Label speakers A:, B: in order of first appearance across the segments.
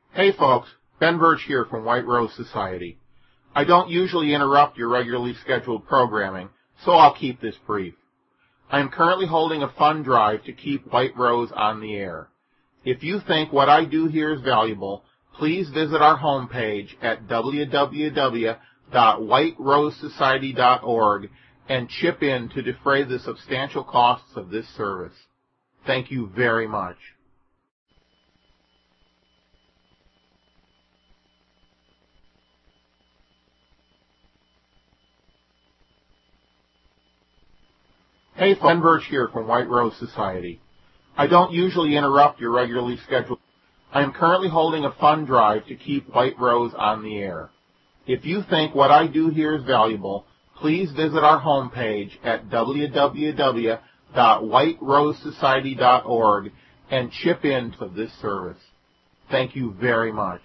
A: Hey folks, Ben Birch here from White Rose Society. I don't usually interrupt your regularly scheduled programming, so I'll keep this brief. I am currently holding a fund drive to keep White Rose on the air. If you think what I do here is valuable, please visit our homepage at www.whiterosesociety.org and chip in to defray the substantial costs of this service. Thank you very much. Hey, Ben Birch here from White Rose Society. I don't usually interrupt your regularly scheduled. I am currently holding a fund drive to keep White Rose on the air. If you think what I do here is valuable, please visit our homepage at www.whiterosesociety.org and chip in to this service. Thank you very much.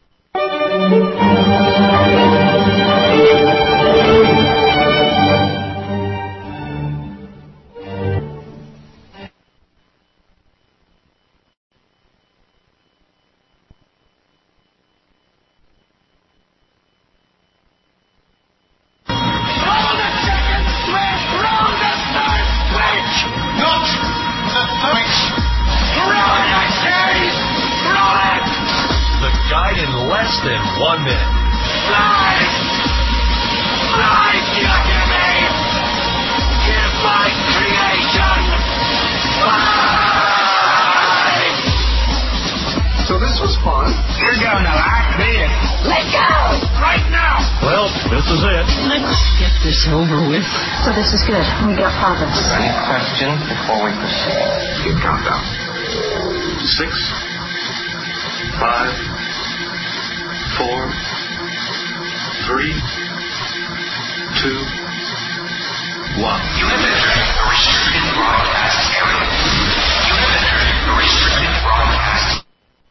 B: Before we proceed, you count down. 6, 5, 4, 3, 2, 1. You have entered a restricted broadcast area. You have entered a restricted broadcast.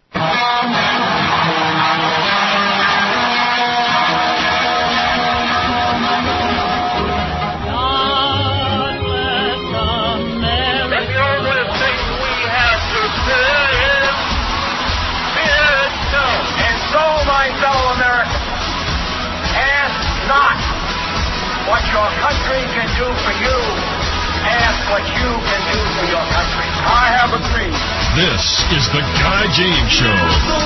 C: What your country can do for you, ask what you can do for your country. I have agreed.
D: This is the Guy James Show.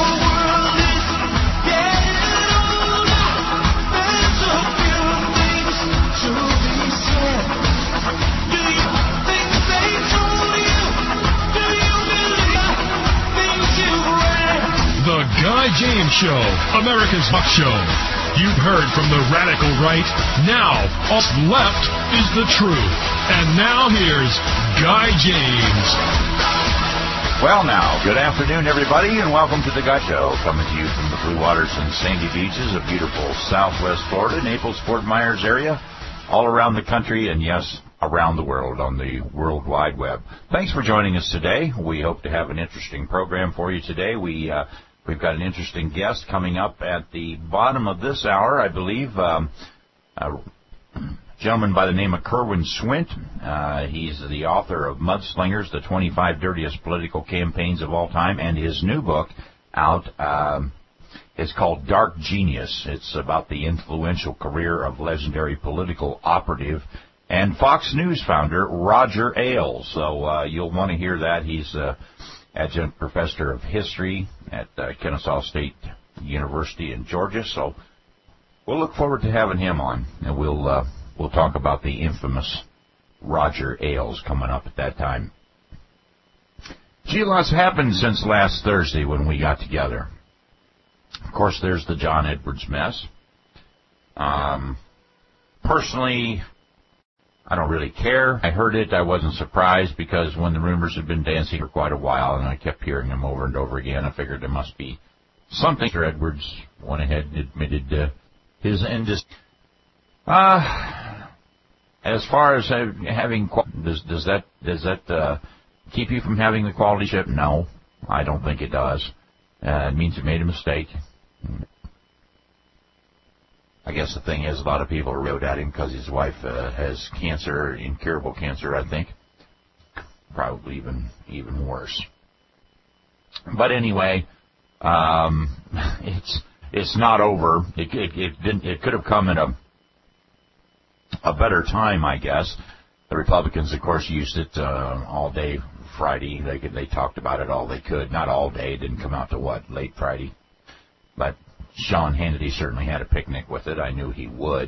D: The Guy James Show, America's Talk Show. You've heard from the radical right. Now, off left is the truth. And now here's Guy James.
E: Well, now, good afternoon, everybody, and welcome to the Guy Show, coming to you from the blue waters and sandy beaches of beautiful Southwest Florida, Naples, Fort Myers area, all around the country, and yes, around the world on the World Wide Web. Thanks for joining us today. We hope to have an interesting program for you today. We've got an interesting guest coming up at the bottom of this hour, I believe, a gentleman by the name of Kerwin Swint. He's the author of Mudslingers, the 25 Dirtiest Political Campaigns of All Time, and his new book out is called Dark Genius. It's about the influential career of legendary political operative and Fox News founder Roger Ailes. So you'll want to hear that. He's adjunct professor of history at Kennesaw State University in Georgia. So we'll look forward to having him on, and we'll talk about the infamous Roger Ailes coming up at that time. Gee, lots happened since last Thursday when we got together. Of course, there's the John Edwards mess. Personally, I don't really care. I heard it. I wasn't surprised because when the rumors had been dancing for quite a while and I kept hearing them over and over again, I figured there must be something. Mr. Edwards went ahead and admitted his industry. As far as having, does that keep you from having the quality ship? No, I don't think it does. It means you made a mistake. I guess the thing is, a lot of people wrote at him because his wife has cancer, incurable cancer, I think. Probably even worse. But anyway, It's not over. It could have come at a better time, I guess. The Republicans, of course, used it all day Friday. They talked about it all they could. Not all day. It didn't come out to late Friday. But Sean Hannity certainly had a picnic with it. I knew he would.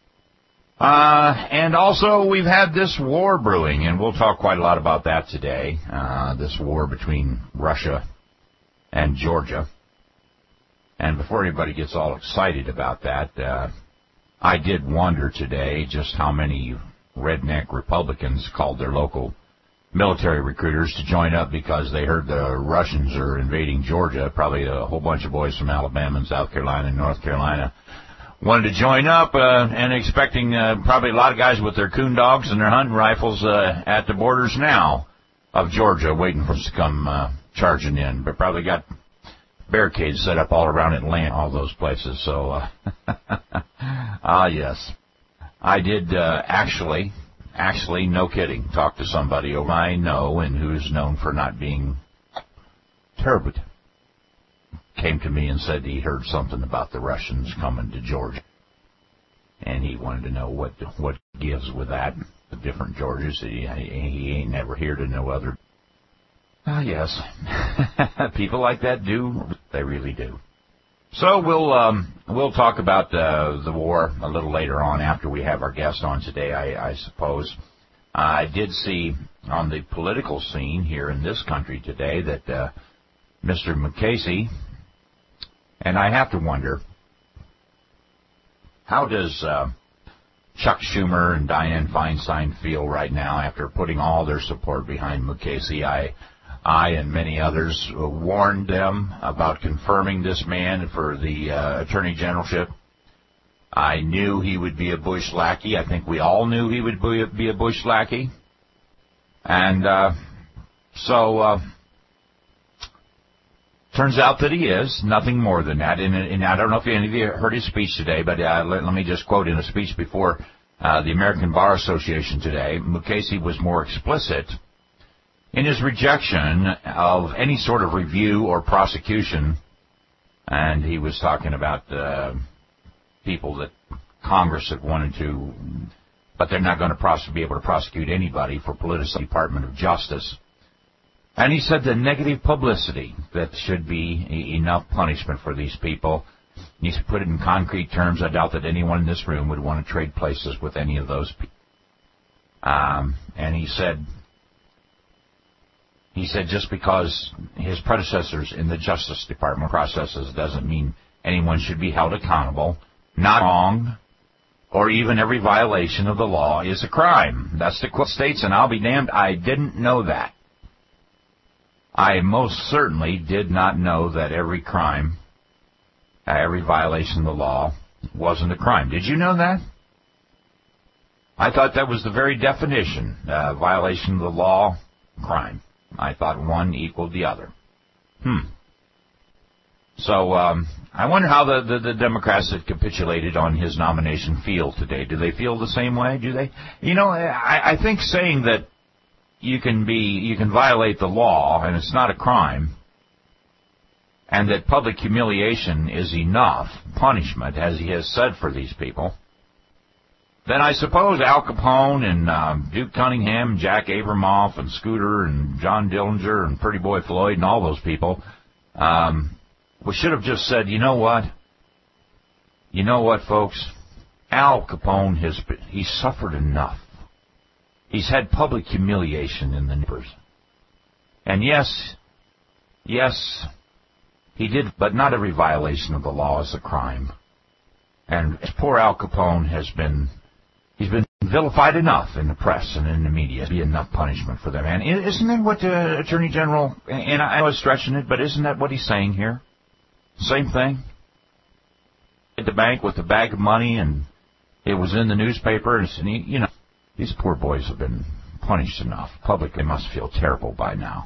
E: And also, we've had this war brewing, and we'll talk quite a lot about that today. This war between Russia and Georgia. And before anybody gets all excited about that, I did wonder today just how many redneck Republicans called their local military recruiters to join up because they heard the Russians are invading Georgia. Probably a whole bunch of boys from Alabama and South Carolina and North Carolina wanted to join up and expecting probably a lot of guys with their coon dogs and their hunting rifles at the borders now of Georgia waiting for us to come charging in. But probably got barricades set up all around Atlanta, all those places. So, yes. I did actually, no kidding, talk to somebody who I know and who's known for not being terrible. Came to me and said he heard something about the Russians coming to Georgia. And he wanted to know what gives with that, the different Georgias. He ain't never heard of no other. Yes. People like that do. They really do. So we'll talk about the war a little later on after we have our guest on today, I suppose. I did see on the political scene here in this country today that Mr. Mukasey, and I have to wonder, how does Chuck Schumer and Dianne Feinstein feel right now after putting all their support behind Mukasey? I and many others warned them about confirming this man for the attorney generalship. I knew he would be a Bush lackey. I think we all knew he would be a Bush lackey. And so turns out that he is, nothing more than that. And I don't know if any of you heard his speech today, but let me just quote in a speech before the American Bar Association today. Mukasey was more explicit in his rejection of any sort of review or prosecution, and he was talking about people that Congress had wanted to, but they're not going to be able to prosecute anybody for political Department of Justice. And he said the negative publicity, that should be enough punishment for these people. He put it in concrete terms. I doubt that anyone in this room would want to trade places with any of those people. And he said just because his predecessors in the Justice Department processes doesn't mean anyone should be held accountable. Not wrong, or even every violation of the law is a crime. That's the quote states, and I'll be damned, I didn't know that. I most certainly did not know that every crime, every violation of the law wasn't a crime. Did you know that? I thought that was the very definition. Violation of the law, crime. I thought one equaled the other. So I wonder how the Democrats that capitulated on his nomination feel today. Do they feel the same way? Do they? You know, I think saying that you can violate the law and it's not a crime, and that public humiliation is enough punishment, as he has said for these people, then I suppose Al Capone and Duke Cunningham, and Jack Abramoff, and Scooter, and John Dillinger, and Pretty Boy Floyd, and all those people, we should have just said, you know what? You know what, folks? Al Capone he's suffered enough. He's had public humiliation in the neighbors. And yes, he did, but not every violation of the law is a crime. And poor Al Capone he's been vilified enough in the press and in the media to be enough punishment for that man. Isn't that what the Attorney General, and I was stretching it, but isn't that what he's saying here? Same thing. At the bank with a bag of money, and it was in the newspaper, and you know, these poor boys have been punished enough. Publicly must feel terrible by now.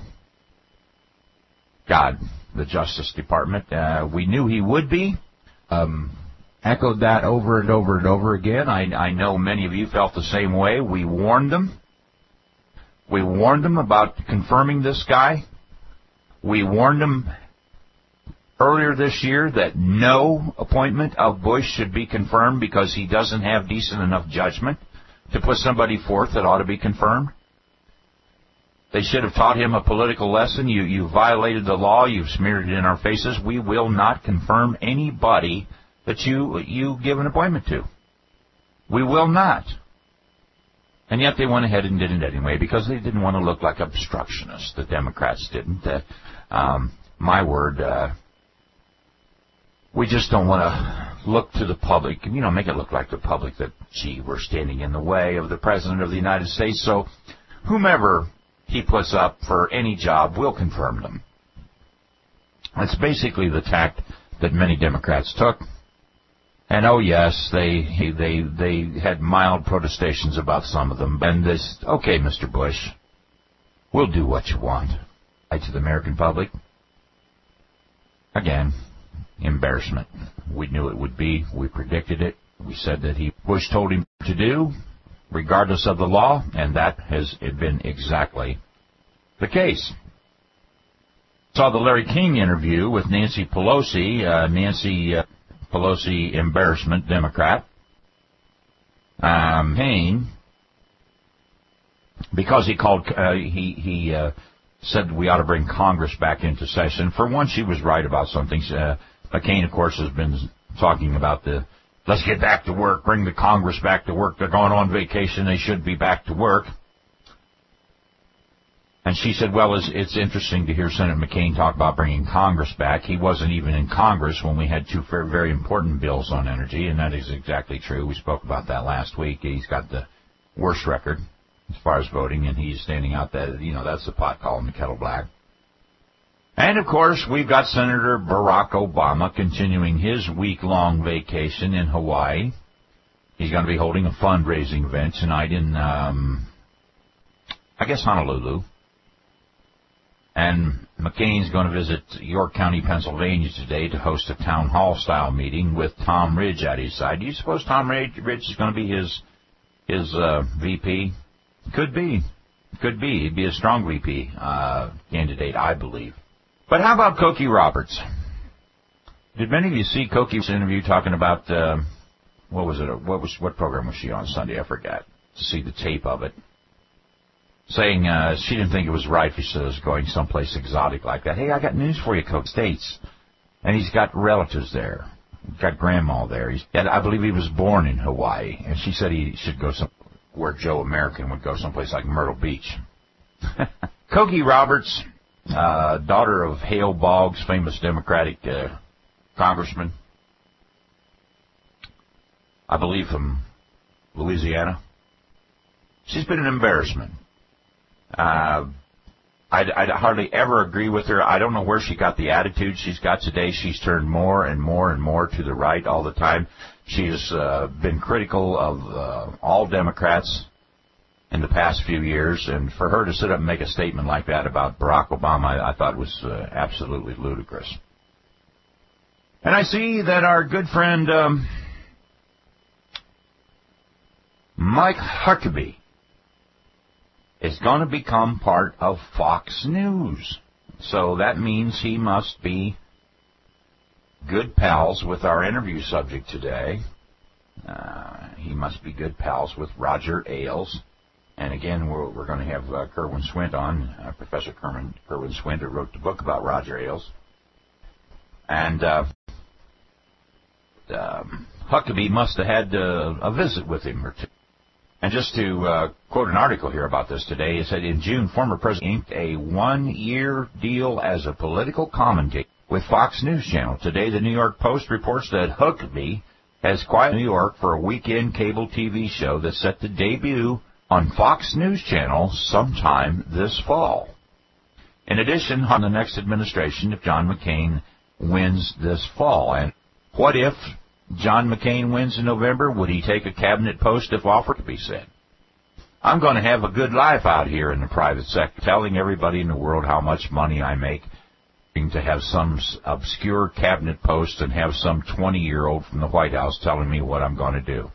E: God, the Justice Department, we knew he would be. Echoed that over and over and over again. I know many of you felt the same way. We warned them. We warned them about confirming this guy. We warned them earlier this year that no appointment of Bush should be confirmed because he doesn't have decent enough judgment to put somebody forth that ought to be confirmed? They should have taught him a political lesson. You violated the law. You've smeared it in our faces. We will not confirm anybody that you give an appointment to. We will not. And yet they went ahead and did it anyway because they didn't want to look like obstructionists. The Democrats didn't. My word, we just don't want to look to the public, make it look like the public that, gee, we're standing in the way of the President of the United States. So whomever he puts up for any job, we'll confirm them. That's basically the tact that many Democrats took. And oh yes, they had mild protestations about some of them. And this, okay, Mr. Bush, we'll do what you want. To the American public, again, embarrassment. We knew it would be. We predicted it. We said that Bush told him to do, regardless of the law, and that has been exactly the case. Saw the Larry King interview with Nancy Pelosi. Nancy Pelosi, embarrassment, Democrat. Payne, because he called, he said we ought to bring Congress back into session. For one, she was right about some things. McCain, of course, has been talking about let's get back to work, bring the Congress back to work. They're going on vacation. They should be back to work. And she said, well, it's interesting to hear Senator McCain talk about bringing Congress back. He wasn't even in Congress when we had two very, very important bills on energy, and that is exactly true. We spoke about that last week. He's got the worst record as far as voting, and he's standing out that, that's the pot calling the kettle black. And, of course, we've got Senator Barack Obama continuing his week-long vacation in Hawaii. He's going to be holding a fundraising event tonight in, Honolulu. And McCain's going to visit York County, Pennsylvania today to host a town hall-style meeting with Tom Ridge at his side. Do you suppose Tom Ridge is going to be his VP? Could be. He'd be a strong VP candidate, I believe. But how about Cokie Roberts? Did many of you see Cokie's interview talking about, what program was she on Sunday? I forgot to see the tape of it. Saying she didn't think it was right if she was going someplace exotic like that. Hey, I got news for you, Coke States. And he's got relatives there. He's got grandma there. I believe he was born in Hawaii. And she said he should go where Joe American would go, someplace like Myrtle Beach. Cokie Roberts, daughter of Hale Boggs, famous Democratic congressman, I believe from Louisiana. She's been an embarrassment. I'd hardly ever agree with her. I don't know where she got the attitude she's got today. She's turned more and more and more to the right all the time. She has been critical of all Democrats in the past few years, and for her to sit up and make a statement like that about Barack Obama, I thought was absolutely ludicrous. And I see that our good friend Mike Huckabee is going to become part of Fox News. So that means he must be good pals with our interview subject today. He must be good pals with Roger Ailes. And again, we're going to have Kerwin Swint on, Professor Kerwin Swint, who wrote the book about Roger Ailes. And Huckabee must have had a visit with him or two. And just to quote an article here about this today, it said, in June, former president inked a one-year deal as a political commentator with Fox News Channel. Today, the New York Post reports that Huckabee has quiet New York for a weekend cable TV show that's set to debut on Fox News Channel sometime this fall. In addition, on the next administration, if John McCain wins this fall. And what if John McCain wins in November? Would he take a cabinet post if offered to be said? I'm going to have a good life out here in the private sector, telling everybody in the world how much money I make, to have some obscure cabinet post and have some 20-year-old from the White House telling me what I'm going to do.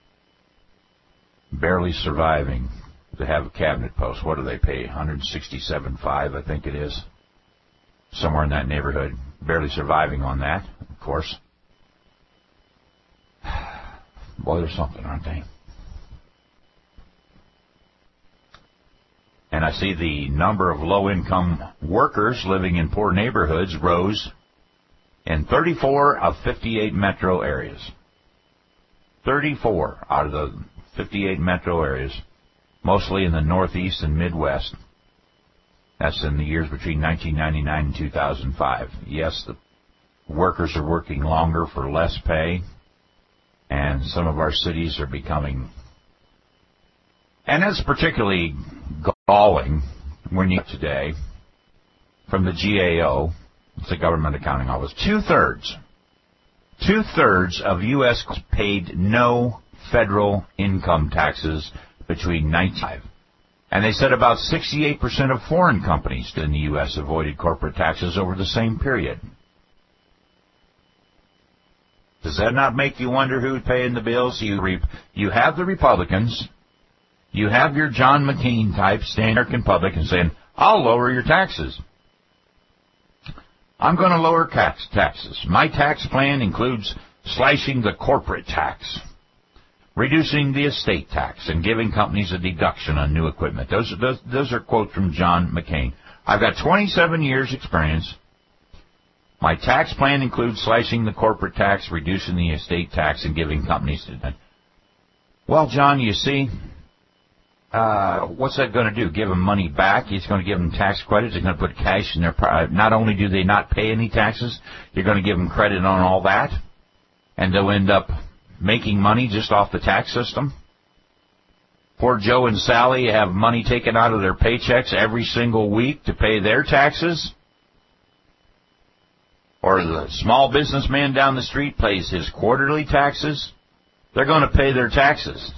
E: Barely surviving to have a cabinet post. What do they pay? $167.5, I think it is. Somewhere in that neighborhood. barely surviving on that, of course. Boy, they're something, aren't they? And I see the number of low-income workers living in poor neighborhoods rose in 34 of 58 metro areas. 34 out of the 58 metro areas, mostly in the Northeast and Midwest. That's in the years between 1999 and 2005. Yes, the workers are working longer for less pay, and some of our cities are becoming... And that's particularly galling when you today, from the GAO, it's the Government Accounting Office, two-thirds of U.S. paid no federal income taxes between 1995. And they said about 68% of foreign companies in the U.S. avoided corporate taxes over the same period. Does that not make you wonder who's paying the bills? You have the Republicans, you have your John McCain type standing in the American public and saying, I'll lower your taxes. I'm going to lower taxes. My tax plan includes slashing the corporate tax, reducing the estate tax, and giving companies a deduction on new equipment. Those are quotes from John McCain. I've got 27 years experience. My tax plan includes slashing the corporate tax, reducing the estate tax, and giving companies... Well, John, you see, what's that going to do? Give them money back? It's going to give them tax credits. It's going to put cash in their... Not only do they not pay any taxes, you're going to give them credit on all that, and they'll end up making money just off the tax system. Poor Joe and Sally have money taken out of their paychecks every single week to pay their taxes. Or the small businessman down the street pays his quarterly taxes. They're going to pay their taxes.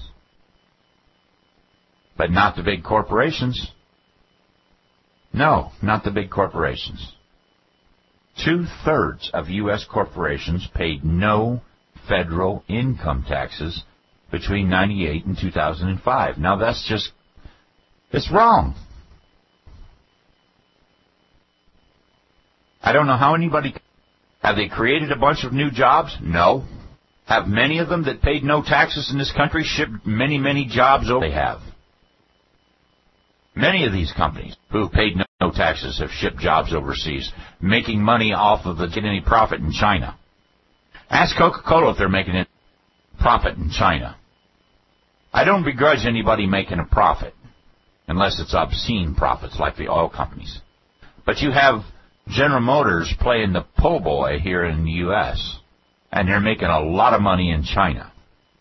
E: But not the big corporations. No, not the big corporations. 2/3 of U.S. corporations paid no federal income taxes between 1998 and 2005. Now that's just, it's wrong. I don't know how anybody... Have they created a bunch of new jobs? No. Have many of them that paid no taxes in this country shipped many, many jobs over? They have. Many of these companies who paid no taxes have shipped jobs overseas, making money off of any profit in China. Ask Coca-Cola if they're making a profit in China. I don't begrudge anybody making a profit, unless it's obscene profits like the oil companies. But you have General Motors playing the po' boy here in the U.S., and they're making a lot of money in China.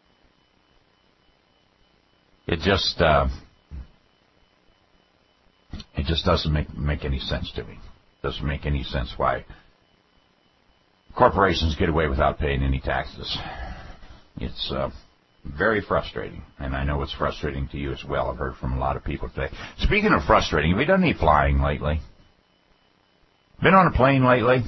E: It just doesn't make any sense to me. It doesn't make any sense why corporations get away without paying any taxes. It's very frustrating, and I know it's frustrating to you as well. I've heard from a lot of people today. Speaking of frustrating, have you done any flying lately? Been on a plane lately?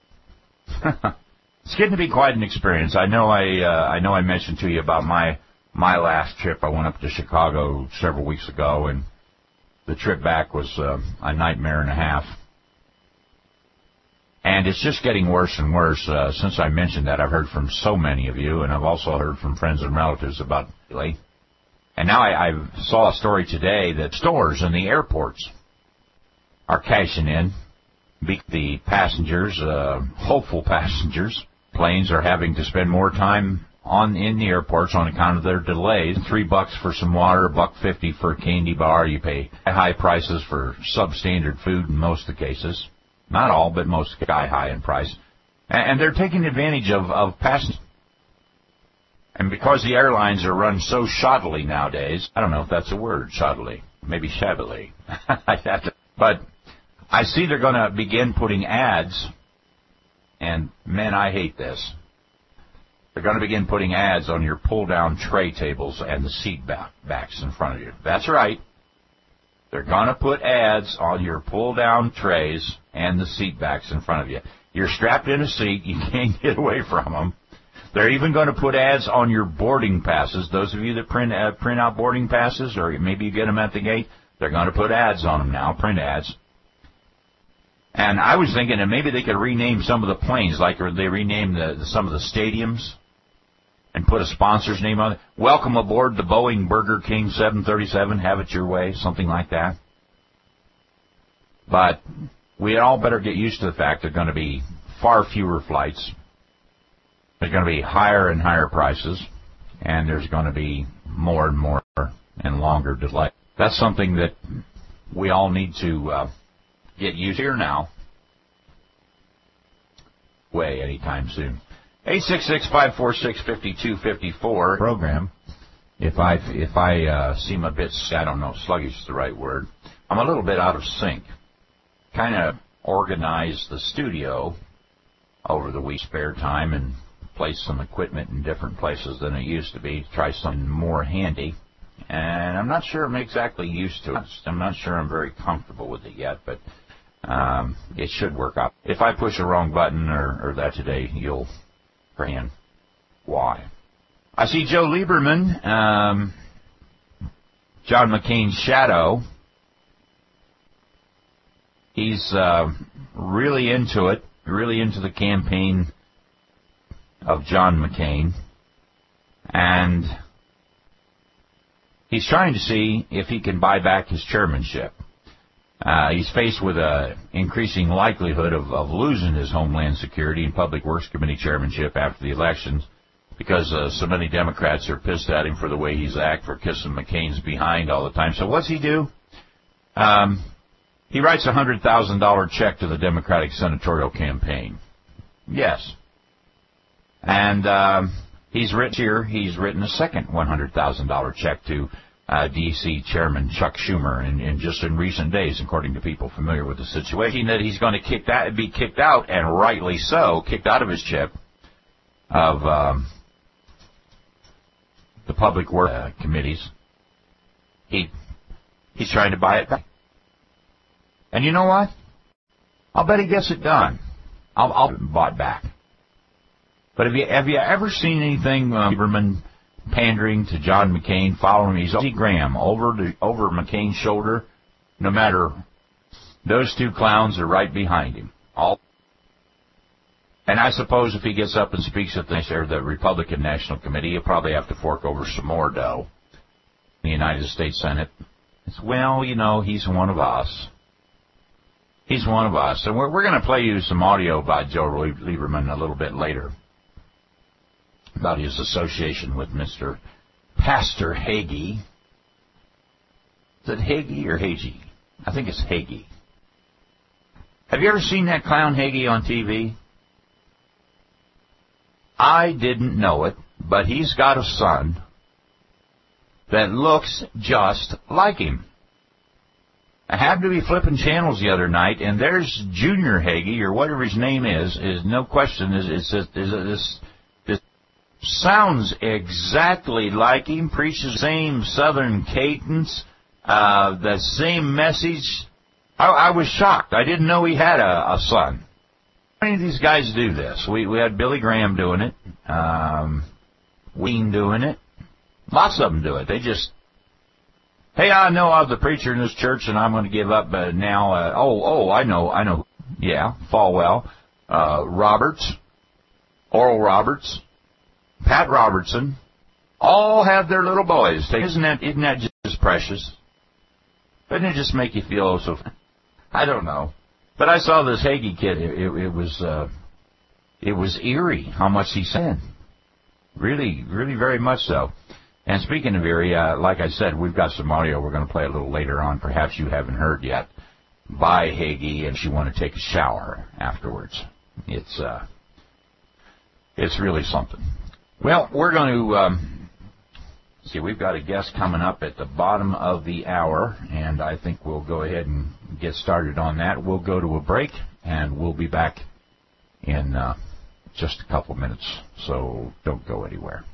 E: It's getting to be quite an experience. I know I mentioned to you about my last trip. I went up to Chicago several weeks ago, and the trip back was a nightmare and a half. And it's just getting worse and worse. Since I mentioned that, I've heard from so many of you, and I've also heard from friends and relatives about it. And now I saw a story today that stores in the airports are cashing in. The passengers, hopeful passengers, planes are having to spend more time in the airports on account of their delays. $3 for some water, $1.50 for a candy bar. You pay high prices for substandard food in most of the cases. Not all, but most sky high in price. And they're taking advantage of passengers. And because the airlines are run so shoddily nowadays, I don't know if that's a word, shoddily, maybe shabbily. But I see they're going to begin putting ads, and man, I hate this. They're going to begin putting ads on your pull-down tray tables and the seat backs in front of you. That's right. They're going to put ads on your pull-down trays and the seat backs in front of you. You're strapped in a seat. You can't get away from them. They're even going to put ads on your boarding passes. Those of you that print out boarding passes, or maybe you get them at the gate, they're going to put ads on them now, print ads. And I was thinking that maybe they could rename some of the planes, like they rename some of the stadiums and put a sponsor's name on it. Welcome aboard the Boeing Burger King 737, have it your way, something like that. But we all better get used to the fact there are going to be far fewer flights. There's going to be higher and higher prices, and there's going to be more and more and longer delay. That's something that we all need to get used to here now. Way anytime soon. 866-546-5254 program. If I seem a bit, I don't know, sluggish is the right word. I'm a little bit out of sync. Kind of organized the studio over the week, spare time, and placed some equipment in different places than it used to be. Try something more handy. And I'm not sure I'm exactly used to it. I'm not sure I'm very comfortable with it yet, but it should work out. If I push a wrong button or that today, you'll understand why. I see Joe Lieberman, John McCain's shadow. He's really into it, really into the campaign of John McCain. And he's trying to see if he can buy back his chairmanship. He's faced with an increasing likelihood of losing his Homeland Security and Public Works Committee chairmanship after the elections because so many Democrats are pissed at him for the way he's acting, for kissing McCain's behind all the time. So what's he do? He writes a $100,000 check to the Democratic senatorial campaign. Yes. And he's written a second $100,000 check to D.C. Chairman Chuck Schumer in recent days, according to people familiar with the situation, that he's going to be kicked out, and rightly so, kicked out of his chip of the public work committees. He's trying to buy it back. And you know what? I'll bet he gets it done. I'll bought back. But have you ever seen anything Lieberman pandering to John McCain, following his Graham over McCain's shoulder? No matter, those two clowns are right behind him. And I suppose if he gets up and speaks at the Republican National Committee, he'll probably have to fork over some more dough in the United States Senate. It's, well, you know, he's one of us. He's one of us. And we're going to play you some audio about Joe Lieberman a little bit later, about his association with Mr. Pastor Hagee. Is it Hagee or Hagee? I think it's Hagee. Have you ever seen that clown Hagee on TV? I didn't know it, but he's got a son that looks just like him. I happened to be flipping channels the other night, and there's Junior Hagee, or whatever his name is no question, this sounds exactly like him, preaches the same Southern cadence, the same message. I was shocked. I didn't know he had a son. How many of these guys do this? We had Billy Graham doing it, Ween doing it. Lots of them do it. They just, hey, I know I'm the preacher in this church, and I'm going to give up now. I know. Yeah, Falwell, Roberts, Oral Roberts, Pat Robertson, all have their little boys. Isn't that just precious? Doesn't it just make you feel so? I don't know. But I saw this Hagee kid. It was eerie how much he said. Really, really very much so. And speaking of eerie, like I said, we've got some audio we're going to play a little later on. Perhaps you haven't heard yet. By Hagee, and she want to take a shower afterwards. It's really something. Well, we're going to see. We've got a guest coming up at the bottom of the hour, and I think we'll go ahead and get started on that. We'll go to a break, and we'll be back in just a couple minutes. So don't go anywhere.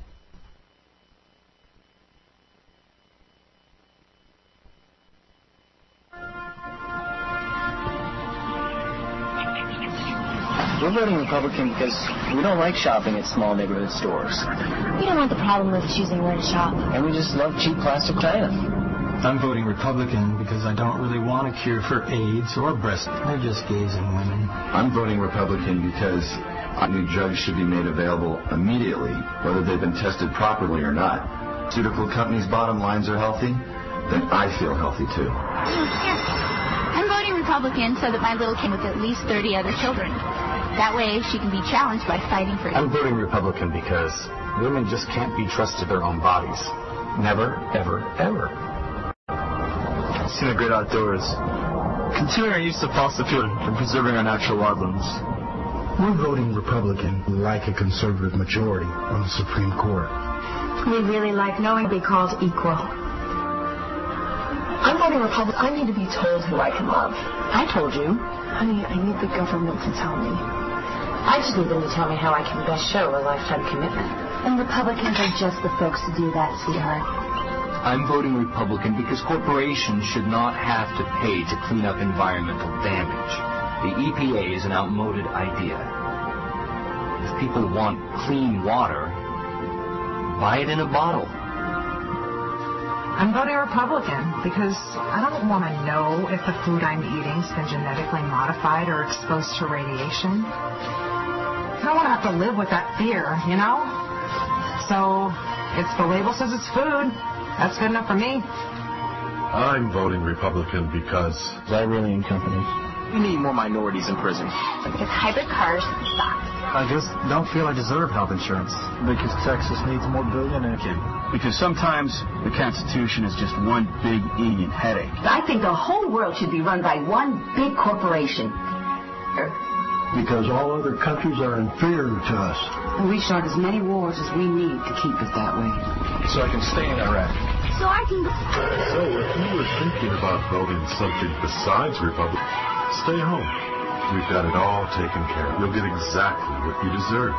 F: We're voting Republican because we don't like shopping at small neighborhood stores.
G: We don't want the problem with choosing where to shop.
F: And we just love cheap plastic china.
G: I'm voting Republican because I don't really want a cure for AIDS or breast. They're just gays and women.
H: I'm voting Republican because a new drugs should be made available immediately, whether they've been tested properly or not. Pharmaceutical companies' bottom lines are healthy, then I feel healthy too.
I: I'm voting Republican so that my little kid with at least 30 other children. That way she can be challenged by fighting for it.
G: I'm voting Republican because women just can't be trusted their own bodies. Never, ever, ever. See the great outdoors. Continue our use of fossil fuel and preserving our natural wildlands.
J: We're voting Republican. We like a conservative majority on the Supreme Court.
K: We really like knowing they called equal. I'm voting Republican. I need to be told who I can love. I told you. Honey, I need the government to tell me. I just need them to tell me how I can best show a lifetime commitment.
I: And Republicans are just the folks to do that, sweetheart.
L: I'm voting Republican because corporations should not have to pay to clean up environmental damage. The EPA is an outmoded idea. If people want clean water, buy it in a bottle.
M: I'm voting Republican because I don't want to know if the food I'm eating's been genetically modified or exposed to radiation. I don't want to have to live with that fear, you know? So, if the label says it's food, that's good enough for me.
N: I'm voting Republican because
G: Iranian companies.
L: We need more minorities in prison.
I: Because hybrid cars suck.
G: I just don't feel I deserve health insurance. Because Texas needs more billionaires.
L: Because sometimes the Constitution is just one big Indian headache.
K: I think the whole world should be run by one big corporation.
J: Because all other countries are inferior to us.
K: And we start as many wars as we need to keep it that way.
N: so I can stay in Iraq.
I: So I can...
N: So if you were thinking about voting something besides Republican, stay home. We've got it all taken care of. You'll get exactly what you deserve.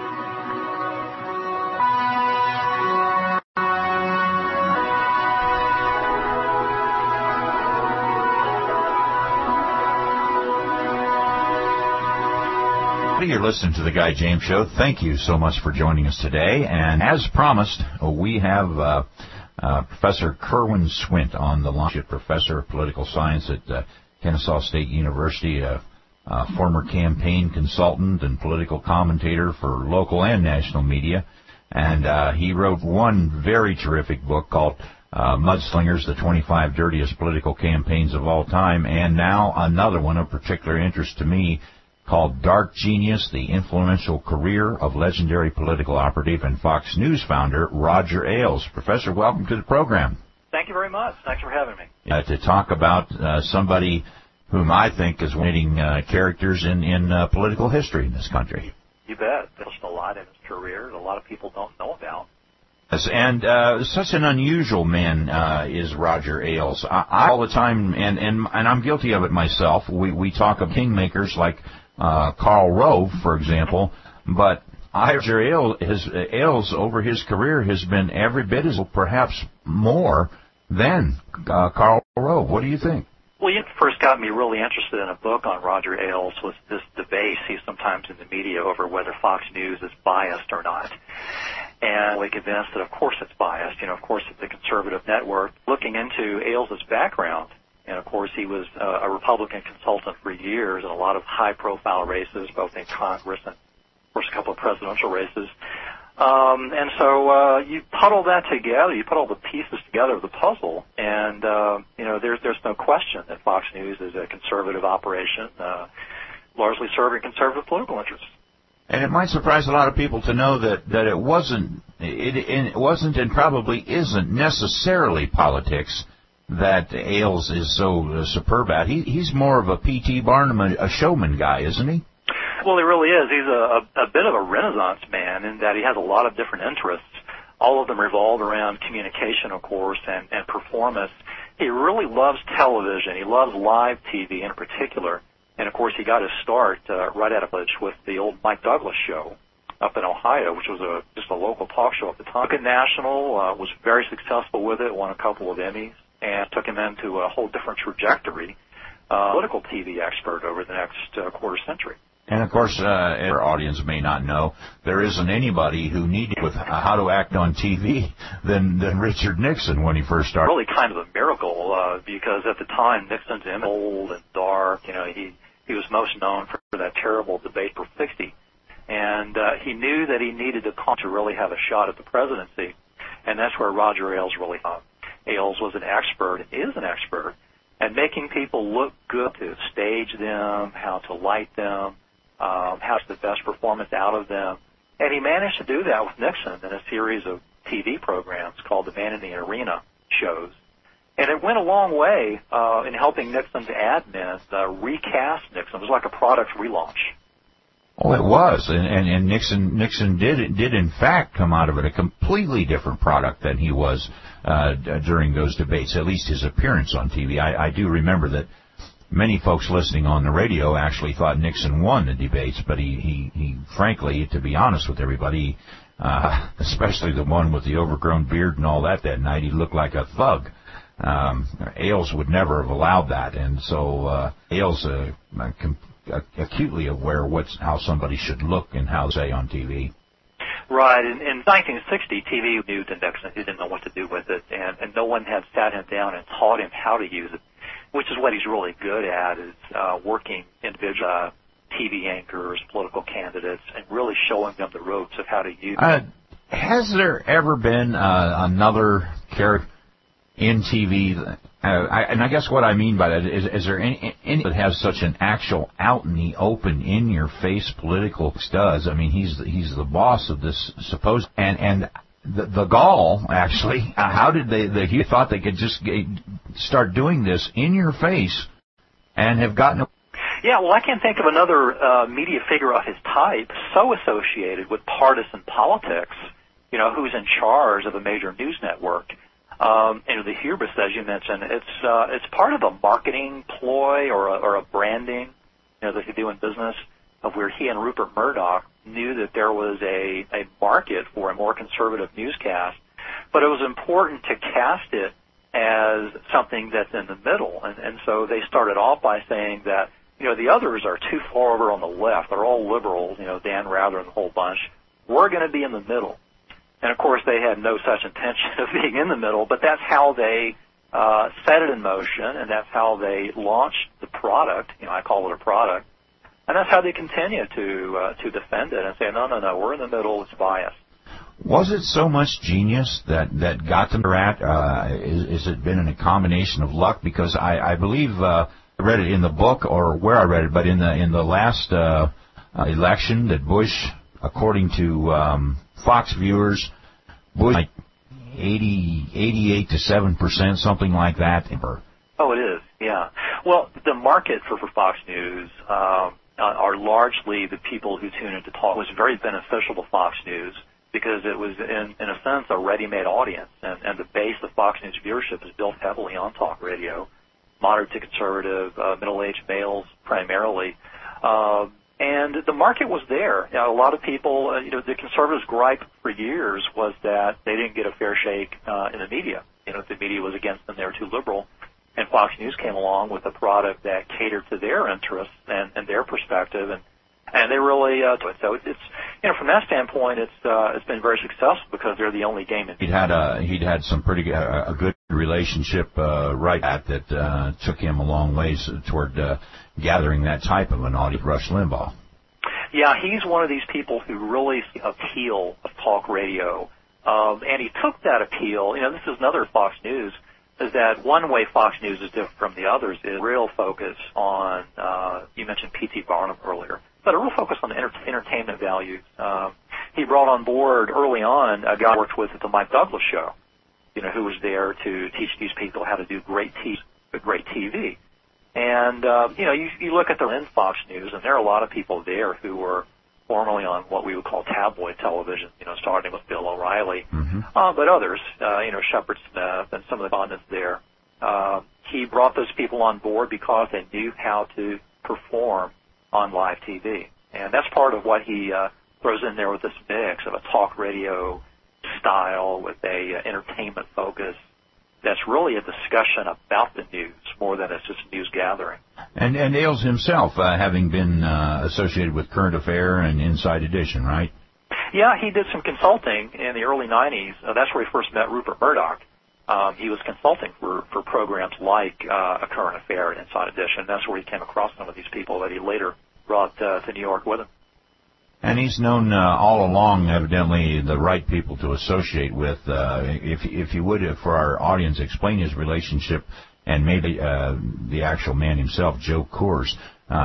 E: You're listening to The Guy James Show. Thank you so much for joining us today. And as promised, we have Professor Kerwin Swint on the line, Professor of Political Science at Kennesaw State University, former campaign consultant and political commentator for local and national media. And he wrote one very terrific book called Mudslingers, the 25 Dirtiest Political Campaigns of All Time, and now another one of particular interest to me, called Dark Genius, the Influential Career of Legendary Political Operative and Fox News Founder Roger Ailes. Professor, welcome to the program.
O: Thank you very much. Thanks for having me.
E: To talk about somebody whom I think is winning characters in political history in this country.
O: You bet. There's a lot in his career that a lot of people don't know about.
E: Yes, and such an unusual man is Roger Ailes. I all the time, and I'm guilty of it myself, we talk of kingmakers like Karl Rove, for example, but Roger Ailes over his career has been every bit as, perhaps more than Karl Rove. What do you think?
O: Well, you first got me really interested in a book on Roger Ailes was this debate see sometimes in the media over whether Fox News is biased or not. And we're convinced that, of course, it's biased. You know, of course, it's a conservative network. Looking into Ailes' background, and, of course, he was a Republican consultant for years in a lot of high-profile races, both in Congress and, of course, a couple of presidential races. And so you put all that together, you put all the pieces together of the puzzle, and, you know, there's no question that Fox News is a conservative operation, largely serving conservative political interests.
E: And it might surprise a lot of people to know that it wasn't and probably isn't necessarily politics that Ailes is so superb at. He's more of a P.T. Barnum, a showman guy, isn't he?
O: Well, he really is. He's a bit of a Renaissance man in that he has a lot of different interests. All of them revolve around communication, of course, and performance. He really loves television. He loves live TV in particular. And, of course, he got his start right out of college with the old Mike Douglas show up in Ohio, which was just a local talk show at the time. Took it national, was very successful with it, won a couple of Emmys, and took him into a whole different trajectory, political TV expert over the next quarter century.
E: And, of course, our audience may not know, there isn't anybody who needed with how to act on TV than Richard Nixon when he first started.
O: Really kind of a miracle, because at the time, Nixon's image old and dark. He was most known for that terrible debate for 60. And he knew that he needed to really have a shot at the presidency. And that's where Roger Ailes really thought. Ailes was an expert, is an expert, at making people look good, to stage them, how to light them, how's the best performance out of them. And he managed to do that with Nixon in a series of TV programs called the Man in the Arena shows. And it went a long way in helping Nixon's admin recast Nixon. It was like a product relaunch.
E: Oh, it was, and Nixon did in fact come out of it a completely different product than he was during those debates. At least his appearance on TV. I do remember that many folks listening on the radio actually thought Nixon won the debates, but he frankly, to be honest with everybody, especially the one with the overgrown beard and all that night, he looked like a thug. Ailes would never have allowed that, and so Ailes acutely aware how somebody should look and how to say on TV.
O: Right. In 1960, TV knew to Nixon. He didn't know what to do with it, and no one had sat him down and taught him how to use it, which is what he's really good at, is working individual TV anchors, political candidates, and really showing them the ropes of how to use it.
E: Has there ever been another character in TV, and I guess what I mean by that is there any that has such an actual out in the open, in your face political does? I mean, he's the boss of this supposed, and the gall actually. How did he thought they could just start doing this in your face and have gotten?
O: Yeah, well, I can't think of another media figure of his type so associated with partisan politics. Who's in charge of a major news network. The hubris, as you mentioned, it's part of a marketing ploy or a branding, that they do in business, of where he and Rupert Murdoch knew that there was a market for a more conservative newscast, but it was important to cast it as something that's in the middle, and so they started off by saying that the others are too far over on the left. They're all liberals, Dan Rather and the whole bunch. We're going to be in the middle. And, of course, they had no such intention of being in the middle, but that's how they set it in motion, and that's how they launched the product. I call it a product. And that's how they continue to defend it and say, no, we're in the middle, it's biased.
E: Was it so much genius that got them at? Is it been a combination of luck? Because I believe I read it in the book, or where I read it, but in the last election that Bush, according to Fox viewers, Bush like 88 to 7%, something like that.
O: Oh, it is, yeah. Well, the market for Fox News are largely the people who tune into talk. It was very beneficial to Fox News because it was, in a sense, a ready-made audience. And the base of Fox News viewership is built heavily on talk radio, moderate to conservative, middle-aged males primarily. And the market was there. A lot of people, the conservatives' gripe for years was that they didn't get a fair shake in the media. The media was against them; they were too liberal. And Fox News came along with a product that catered to their interests and their perspective, and they really do it. So it's from that standpoint, it's been very successful because they're the only game.
E: He'd had some pretty a good relationship that took him a long ways toward gathering that type of an audience. Rush Limbaugh.
O: Yeah, he's one of these people who really see the appeal of talk radio, and he took that appeal. This is another Fox News. Is that one way Fox News is different from the others is real focus on, you mentioned P.T. Barnum earlier, but a real focus on the entertainment values. He brought on board early on a guy I worked with at the Mike Douglas Show, who was there to teach these people how to do great TV. And, you look at the in Fox News, and there are a lot of people there who were formerly on what we would call tabloid television, starting with Bill O'Reilly, but others, Shepard Smith and some of the pundits there. He brought those people on board because they knew how to perform on live TV. And that's part of what he throws in there with this mix of a talk radio style with a entertainment focus. that's really a discussion about the news more than it's just news gathering.
E: And Ailes himself, having been associated with Current Affair and Inside Edition, right?
O: Yeah, he did some consulting in the early 90s. That's where he first met Rupert Murdoch. He was consulting for programs like A Current Affair and Inside Edition. That's where he came across some of these people that he later brought to New York with him.
E: And he's known all along, evidently, the right people to associate with. If you would, for our audience, explain his relationship and maybe the actual man himself, Joe Coors.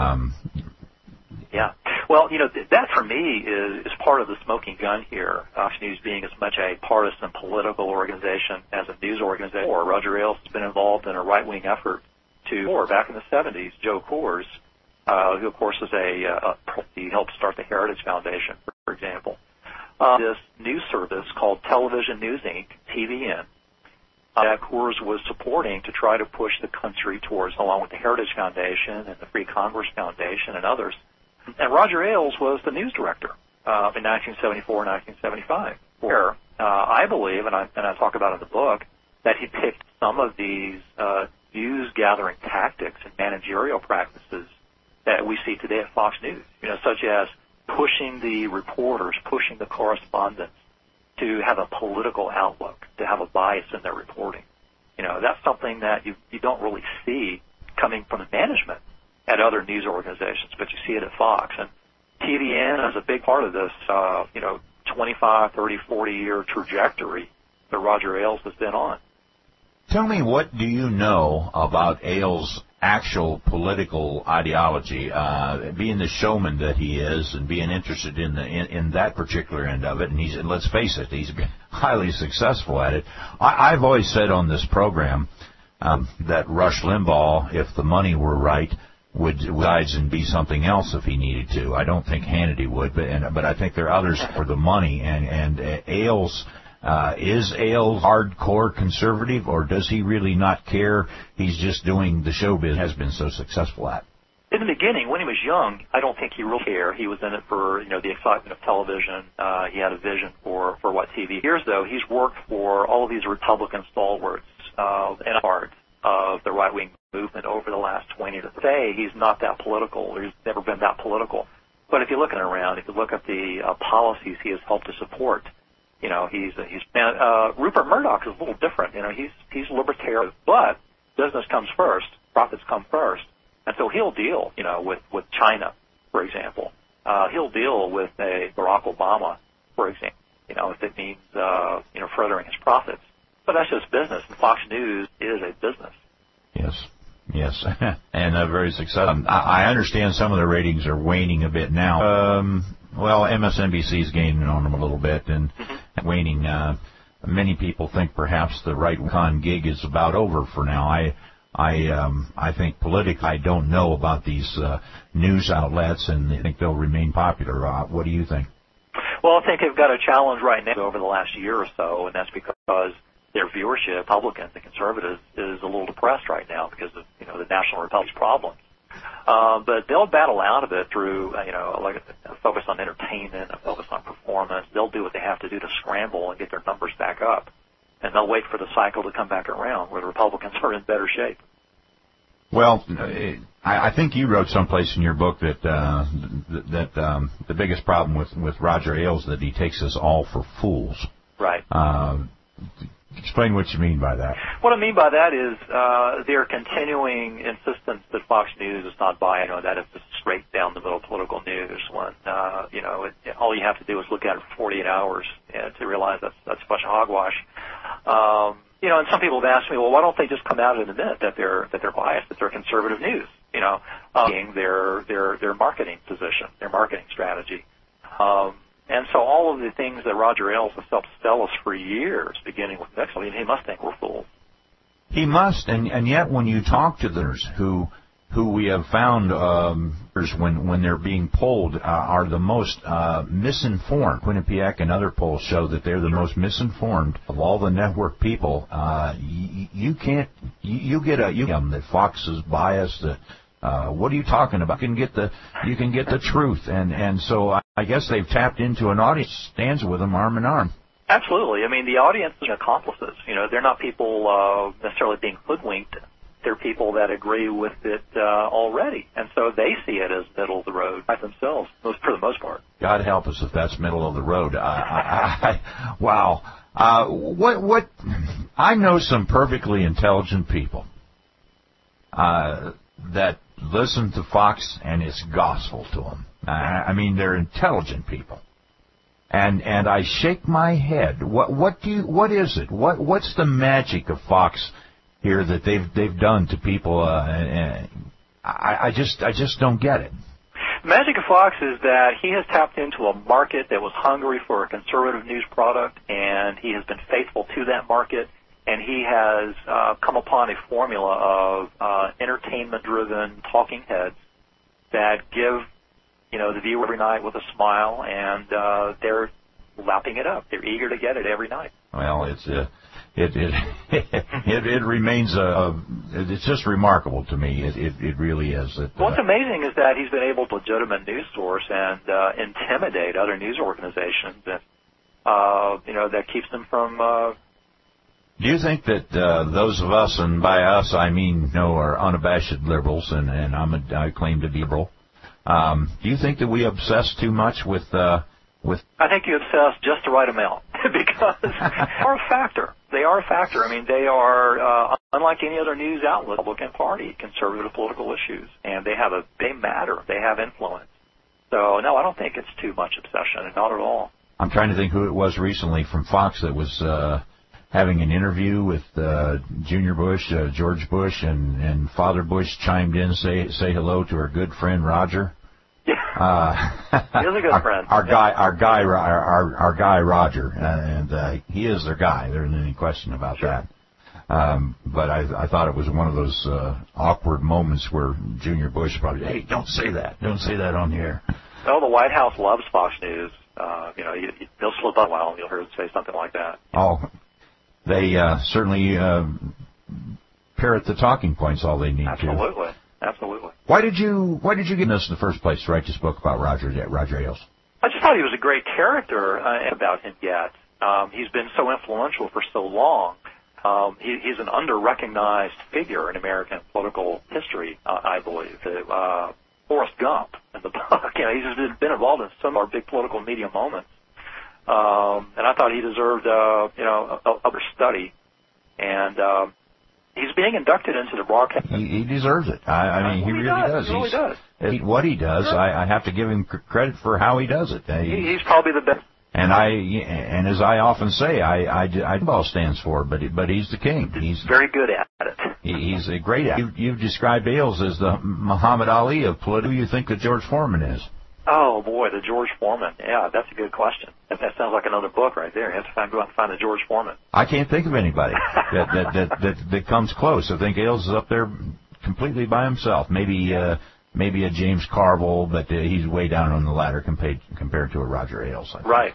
O: Yeah. Well, that for me is part of the smoking gun here. Fox News being as much a partisan political organization as a news organization. Roger Ailes has been involved in a right-wing effort back in the 70s, Joe Coors, who of course is he helped start the Heritage Foundation, for example. This news service called Television News Inc., TVN, that Coors was supporting to try to push the country towards, along with the Heritage Foundation and the Free Congress Foundation and others. And Roger Ailes was the news director in 1974 and 1975, where I believe, and I talk about in the book, that he picked some of these news-gathering tactics and managerial practices that we see today at Fox News, such as pushing the reporters, pushing the correspondents to have a political outlook, to have a bias in their reporting. That's something that you don't really see coming from the management at other news organizations, but you see it at Fox. And TVN is a big part of this, 25, 30, 40-year trajectory that Roger Ailes has been on.
E: Tell me, what do you know about Ailes' actual political ideology, being the showman that he is and being interested in that particular end of it? And let's face it, he's highly successful at it. I've always said on this program that Rush Limbaugh, if the money were right, would rise and be something else if he needed to. I don't think Hannity would, but I think there are others for the money. And Ailes, is Ailes hardcore conservative, or does he really not care? He's just doing the showbiz has been so successful at.
O: In the beginning, when he was young, I don't think he really cared. He was in it for the excitement of television. He had a vision for what TV. Years though, he's worked for all of these Republican stalwarts and part of the right-wing movement over the last 20 to say he's not that political, or he's never been that political. But if you look around, if you look at the policies he has helped to support, Rupert Murdoch is a little different. He's libertarian, but business comes first, profits come first, and so he'll deal, with China, for example. He'll deal with a Barack Obama, for example, if it means furthering his profits. But that's just business, and Fox News is a business.
E: Yes, and very successful. I understand some of the ratings are waning a bit now. MSNBC's gaining on them a little bit and waning. Many people think perhaps the right-con gig is about over for now. I think politically, I don't know about these news outlets, and I think they'll remain popular. What do you think?
O: Well, I think they've got a challenge right now over the last year or so, and that's because their viewership, Republicans and conservatives, is a little depressed right now because of the National Republic's problems. But they'll battle out of it through like a focus on entertainment, a focus on performance. They'll do what they have to do to scramble and get their numbers back up, and they'll wait for the cycle to come back around where the Republicans are in better shape.
E: Well, I think you wrote someplace in your book that the biggest problem with Roger Ailes is that he takes us all for fools.
O: Right.
E: Explain what you mean by that.
O: What I mean by that is their continuing insistence that Fox News is not biased, that it's just straight down the middle political news. When all you have to do is look at it for 48 hours to realize that's a bunch of hogwash. And some people have asked me, well, why don't they just come out and admit that they're biased, that they're conservative news? Being their marketing position, their marketing strategy. And so all of the things that Roger Ailes has helped sell us for years, beginning with Nixon, he must think we're fools.
E: He must, and yet when you talk to those who we have found when they're being polled are the most misinformed. Quinnipiac and other polls show that they're the most misinformed of all the network people. You get that Fox is biased. What are you talking about? You can get the truth, and so I guess they've tapped into an audience that stands with them arm in arm.
O: Absolutely. I mean, the audience is accomplices. You know, they're not people necessarily being hoodwinked. They're people that agree with it already, and so they see it as middle of the road by themselves, for the most part.
E: God help us if that's middle of the road. Wow. What? I know some perfectly intelligent people that listen to Fox, and it's gospel to them. I mean, they're intelligent people. And I shake my head. What is it? What's the magic of Fox here that they've done to people? I just don't get it.
O: The magic of Fox is that he has tapped into a market that was hungry for a conservative news product, and he has been faithful to that market, and he has come upon a formula of entertainment-driven talking heads that give the viewer every night with a smile, and they're lapping it up. They're eager to get it every night.
E: Well, it remains it's just remarkable to me. It really is.
O: What's amazing is that he's been able to legitimate news source and intimidate other news organizations, and that keeps them from.
E: Do you think that those of us, and by us I mean are unabashed liberals, and I claim to be liberal? Do you think that we obsess too much with?
O: I think you obsess just the right amount because they are a factor. They are a factor. I mean, they are unlike any other news outlet. Republican Party, conservative political issues, and they matter. They have influence. So no, I don't think it's too much obsession. Not at all.
E: I'm trying to think who it was recently from Fox that was having an interview with Junior Bush, George Bush, and Father Bush chimed in, say hello to our good friend Roger.
O: Yeah, he is a good friend.
E: Our guy Roger, and he is their guy. There isn't any question about that. But I thought it was one of those awkward moments where Junior Bush probably, hey, don't say that on the air.
O: Well, the White House loves Fox News. They'll slip up a while and you'll hear them say something like that.
E: Oh, they certainly parrot the talking points all they need to.
O: Absolutely.
E: Why did you get this in the first place to write this book about Roger Ailes?
O: I just thought he was a great character about him yet. He's been so influential for so long. He's an under-recognized figure in American political history, I believe. Forrest Gump in the book. He's been involved in some of our big political media moments. And I thought he deserved, a study. And he's being inducted into the broadcast.
E: He deserves it. I mean, he really does.
O: He really does.
E: What he does, sure. I have to give him credit for how he does it.
O: He's probably the best.
E: And as I often say, I ball stands for, but he's the king. He's
O: very good at it.
E: He's a great at it. You've described Ailes as the Muhammad Ali of politics. Who do you think that George Foreman is?
O: Oh boy, the George Foreman. Yeah, that's a good question. That sounds like another book right there. You have to go out and find the George Foreman.
E: I can't think of anybody that comes close. I think Ailes is up there completely by himself. Maybe a James Carville, but he's way down on the ladder compared to a Roger Ailes.
O: Right.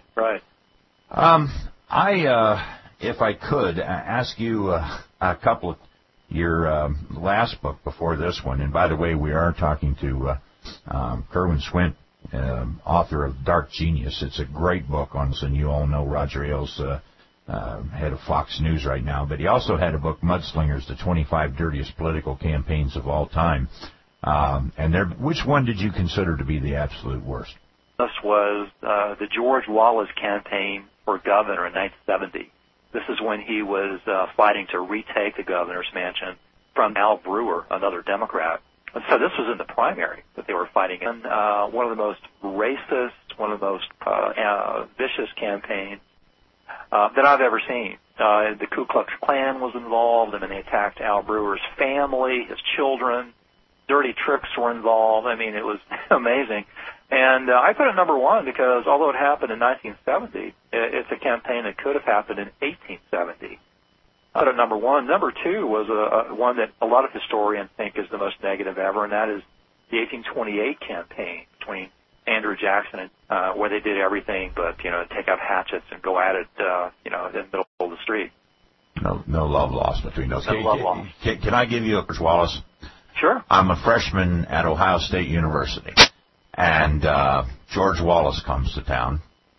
E: If I could ask you a couple of your last book before this one, and by the way, we are talking to Kerwin Swint, author of Dark Genius. It's a great book on this, and you all know Roger Ailes, head of Fox News right now, but he also had a book, Mudslingers, the 25 Dirtiest Political Campaigns of All Time. Which one did you consider to be the absolute worst?
O: This was the George Wallace campaign for governor in 1970. This is when he was fighting to retake the governor's mansion from Al Brewer, another Democrat. And so this was in the primary that they were fighting in. One of the most racist, one of the most vicious campaigns that I've ever seen. The Ku Klux Klan was involved. I mean, they attacked Al Brewer's family, his children. Dirty tricks were involved. I mean, it was amazing. And I put it number one because although it happened in 1970, it's a campaign that could have happened in 1870. I put it number one. Number two was one that a lot of historians think is the most negative ever, and that is the 1828 campaign between Andrew Jackson and where they did everything but, take out hatchets and go at it, in the middle of the street.
E: No love lost between those.
O: No love lost.
E: Can I give you a George Wallace?
O: Sure.
E: I'm a freshman at Ohio State University, and George Wallace comes to town,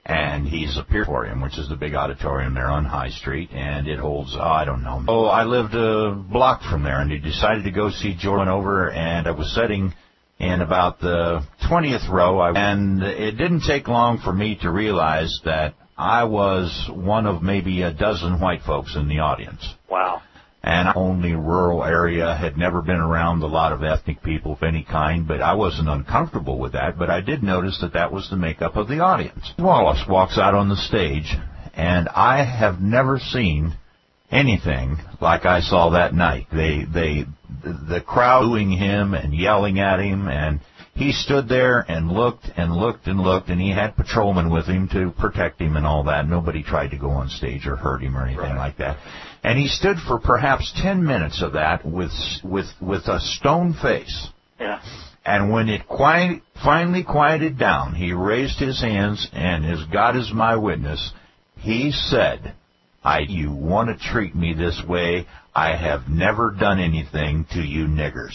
E: And he's appeared for him, which is the big auditorium there on High Street, and it holds, I don't know. Oh, I lived a block from there, and he decided to go see George. Went over, and I was sitting in about the 20th row, and it didn't take long for me to realize that I was one of maybe a dozen white folks in the audience.
O: Wow.
E: And only rural area, had never been around a lot of ethnic people of any kind, but I wasn't uncomfortable with that, but I did notice that that was the makeup of the audience. Wallace walks out on the stage, and I have never seen anything like I saw that night. The crowd booing him and yelling at him, and he stood there and looked and looked and looked, and he had patrolmen with him to protect him and all that. Nobody tried to go on stage or hurt him or anything like that. And he stood for perhaps 10 minutes of that with a stone face. Yeah. And when it finally quieted down, he raised his hands, and as God is my witness, he said, you want to treat me this way? I have never done anything to you niggers.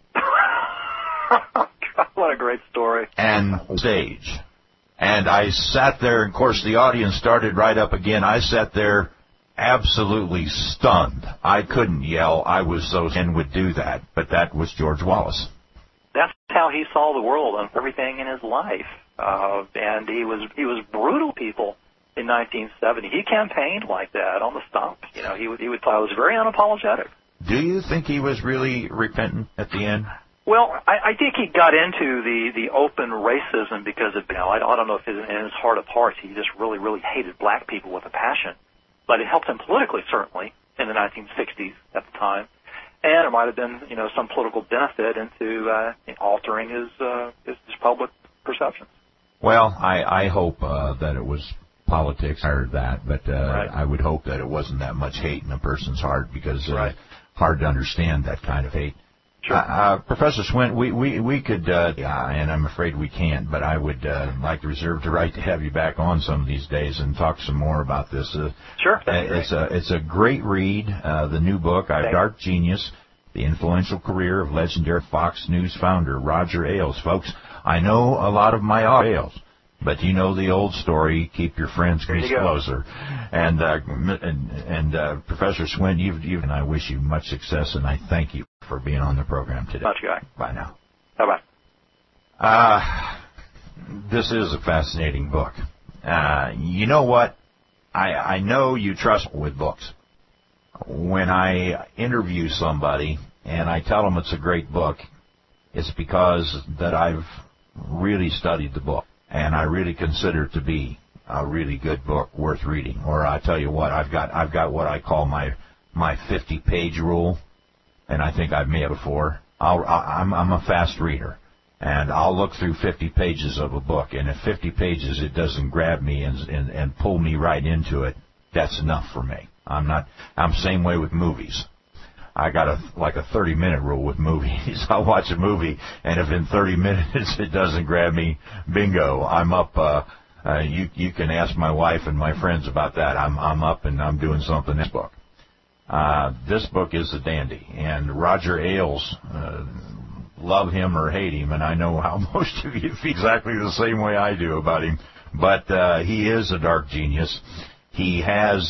O: What a great story.
E: And stage. And I sat there, and of course the audience started right up again. I sat there absolutely stunned. I couldn't yell. I was so and would do that, but that was George Wallace.
O: That's how he saw the world and everything in his life. And he was brutal, people, in 1970. He campaigned like that on the stump. You know, he would I was very unapologetic.
E: Do you think he was really repentant at the end?
O: Well, I think he got into the open racism because of, I don't know if in his heart of hearts he just really, really hated black people with a passion. But it helped him politically, certainly, in the 1960s at the time. And it might have been, some political benefit into altering his public perceptions.
E: Well, I hope that it was politics or that, but right. I would hope that it wasn't that much hate in a person's heart, because it's hard to understand that kind of hate. Sure. Professor Swint, we could, and I'm afraid we can't, but I would like to reserve the right to have you back on some of these days and talk some more about this.
O: Sure.
E: It's a great read, the new book, Dark Genius, The Influential Career of Legendary Fox News Founder Roger Ailes. Folks, I know a lot of my Ailes, but you know the old story, keep your friends closer. And Professor Swint, and I wish you much success, and I thank you for being on the program today.
O: Much, Guy.
E: Bye now.
O: Bye-bye.
E: This is a fascinating book. You know what? I know you trust me with books. When I interview somebody and I tell them it's a great book, it's because that I've really studied the book, and I really consider it to be a really good book worth reading. Or I tell you what, I've got what I call my 50-page rule. And I think I've made it before. I'm a fast reader, and I'll look through 50 pages of a book, and if 50 pages it doesn't grab me and pull me right into it, that's enough for me. I'm same way with movies. I got a 30-minute rule with movies. I'll watch a movie, and if in 30 minutes it doesn't grab me, bingo, I'm up. You can ask my wife and my friends about that. I'm up and I'm doing something. This book. This book is a dandy, and Roger Ailes, love him or hate him, and I know how most of you feel exactly the same way I do about him, but he is a dark genius. He has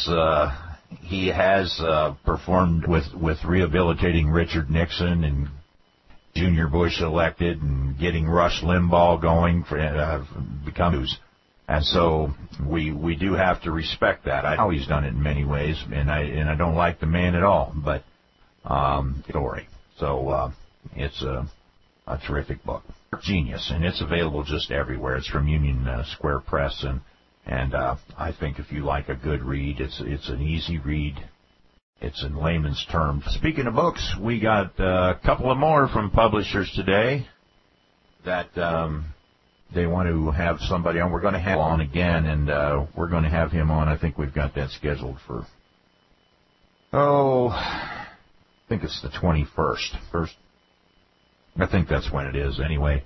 E: performed with rehabilitating Richard Nixon and Junior Bush elected and getting Rush Limbaugh going for become news. And so we do have to respect that. I know he's done it in many ways, and I don't like the man at all, but story. So it's a terrific book, Genius, and it's available just everywhere. It's from Union Square Press, and I think if you like a good read, it's an easy read. It's in layman's terms. Speaking of books, we got a couple of more from publishers today that. They want to have somebody on. We're going to have on again, and we're going to have him on. I think we've got that scheduled for, I think it's the 21st. I think that's when it is anyway.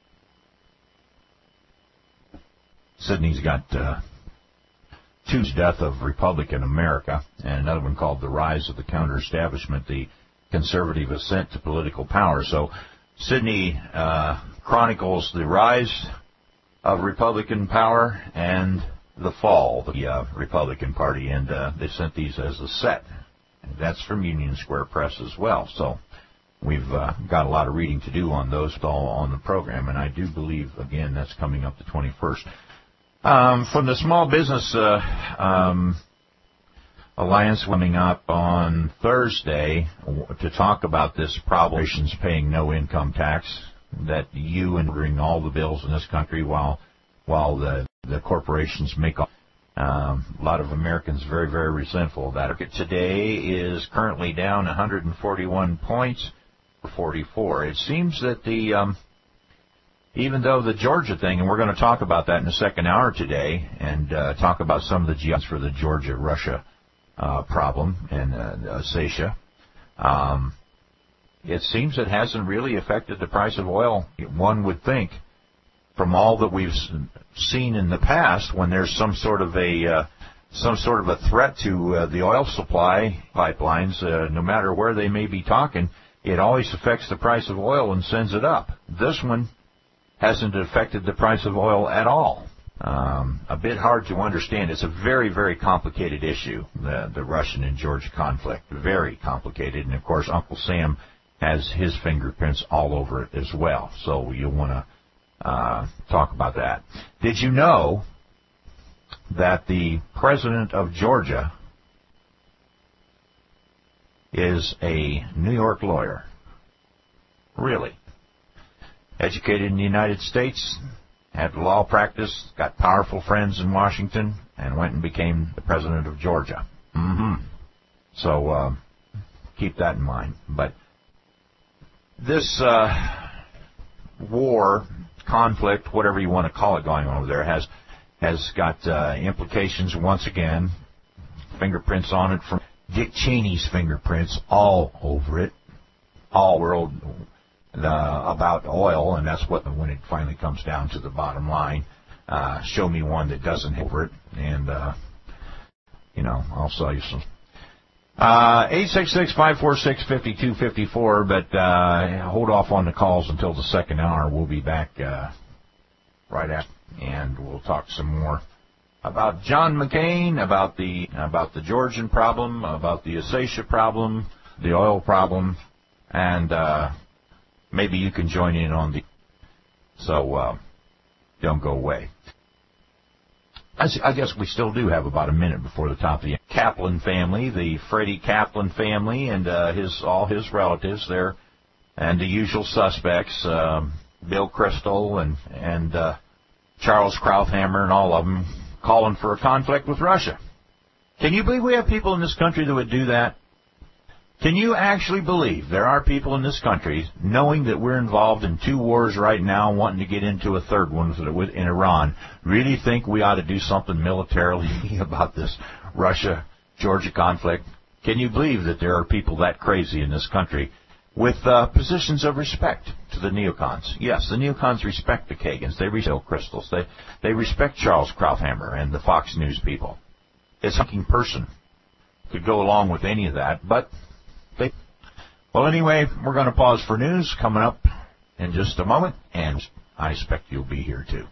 E: Sydney's got Two's Death of Republican America, and another one called The Rise of the Counter-Establishment, the Conservative Ascent to Political Power. So Sydney chronicles the rise of Republican power and the fall, the Republican Party, and they sent these as a set. That's from Union Square Press as well. So we've got a lot of reading to do on those all on the program, and I do believe, again, that's coming up the 21st. From the Small Business Alliance coming up on Thursday to talk about this problem, paying no income tax, that you and bring all the bills in this country while the corporations make all. A lot of Americans very, very resentful of that. Today is currently down 141 points for 44. It seems that even though the Georgia thing, and we're going to talk about that in the second hour today, and talk about some of the geos for the Georgia-Russia problem and Alsatia, it seems it hasn't really affected the price of oil. One would think, from all that we've seen in the past, when there's some sort of a threat to the oil supply pipelines, no matter where they may be talking, it always affects the price of oil and sends it up. This one hasn't affected the price of oil at all. A bit hard to understand. It's a very, very complicated issue, the Russian and Georgia conflict. Very complicated. And, of course, Uncle Sam has his fingerprints all over it as well. So you'll want to talk about that. Did you know that the president of Georgia is a New York lawyer? Really? Educated in the United States, had law practice, got powerful friends in Washington, and went and became the president of Georgia. So keep that in mind. But this war, conflict, whatever you want to call it, going on over there has got implications once again. Fingerprints on it from Dick Cheney's fingerprints all over it, all world about oil, and that's what when it finally comes down to the bottom line. Show me one that doesn't over it, and I'll sell you some. 866-546-5254, but hold off on the calls until the second hour. We'll be back right after, and we'll talk some more about John McCain, about the Georgian problem, about the Alsatia problem, the oil problem, and maybe you can join in on the. So don't go away. I guess we still do have about a minute before the top of the Kaplan family, the Freddie Kaplan family, and all his relatives there, and the usual suspects, Bill Kristol and Charles Krauthammer, and all of them calling for a conflict with Russia. Can you believe we have people in this country that would do that? Can you actually believe there are people in this country, knowing that we're involved in two wars right now, wanting to get into a third one in Iran, really think we ought to do something militarily about this Russia-Georgia conflict? Can you believe that there are people that crazy in this country with positions of respect to the neocons? Yes, the neocons respect the Kagans. They respect Bill Kristol. They respect Charles Krauthammer and the Fox News people. It's a fucking person could go along with any of that, but well, anyway, we're going to pause for news coming up in just a moment, and I expect you'll be here too.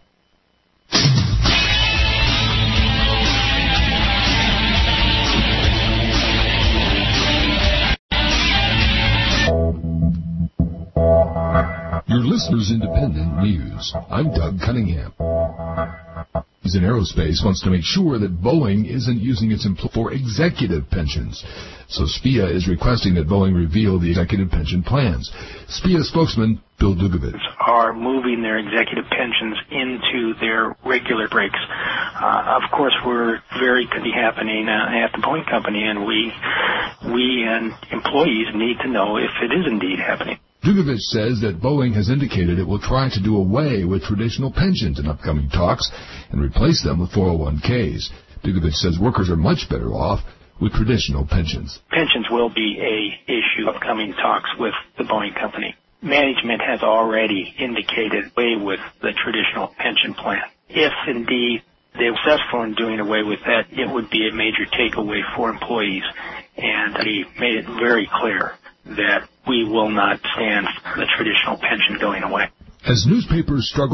P: Your listeners' independent news. I'm Doug Cunningham. In aerospace wants to make sure that Boeing isn't using its employees for executive pensions. So SPIA is requesting that Boeing reveal the executive pension plans. SPIA spokesman Bill Dugovich
Q: are moving their executive pensions into their regular breaks. Of course, we're very could be happening at the Boeing company, and we and employees need to know if it is indeed happening.
P: Dugovich says that Boeing has indicated it will try to do away with traditional pensions in upcoming talks and replace them with 401ks. Dugovich says workers are much better off with traditional pensions.
Q: Pensions will be a issue of upcoming talks with the Boeing company. Management has already indicated away with the traditional pension plan. If indeed they're successful in doing away with that, it would be a major takeaway for employees, and he made it very clear that we will not stand the traditional pension going away.
P: As newspapers struggle to stay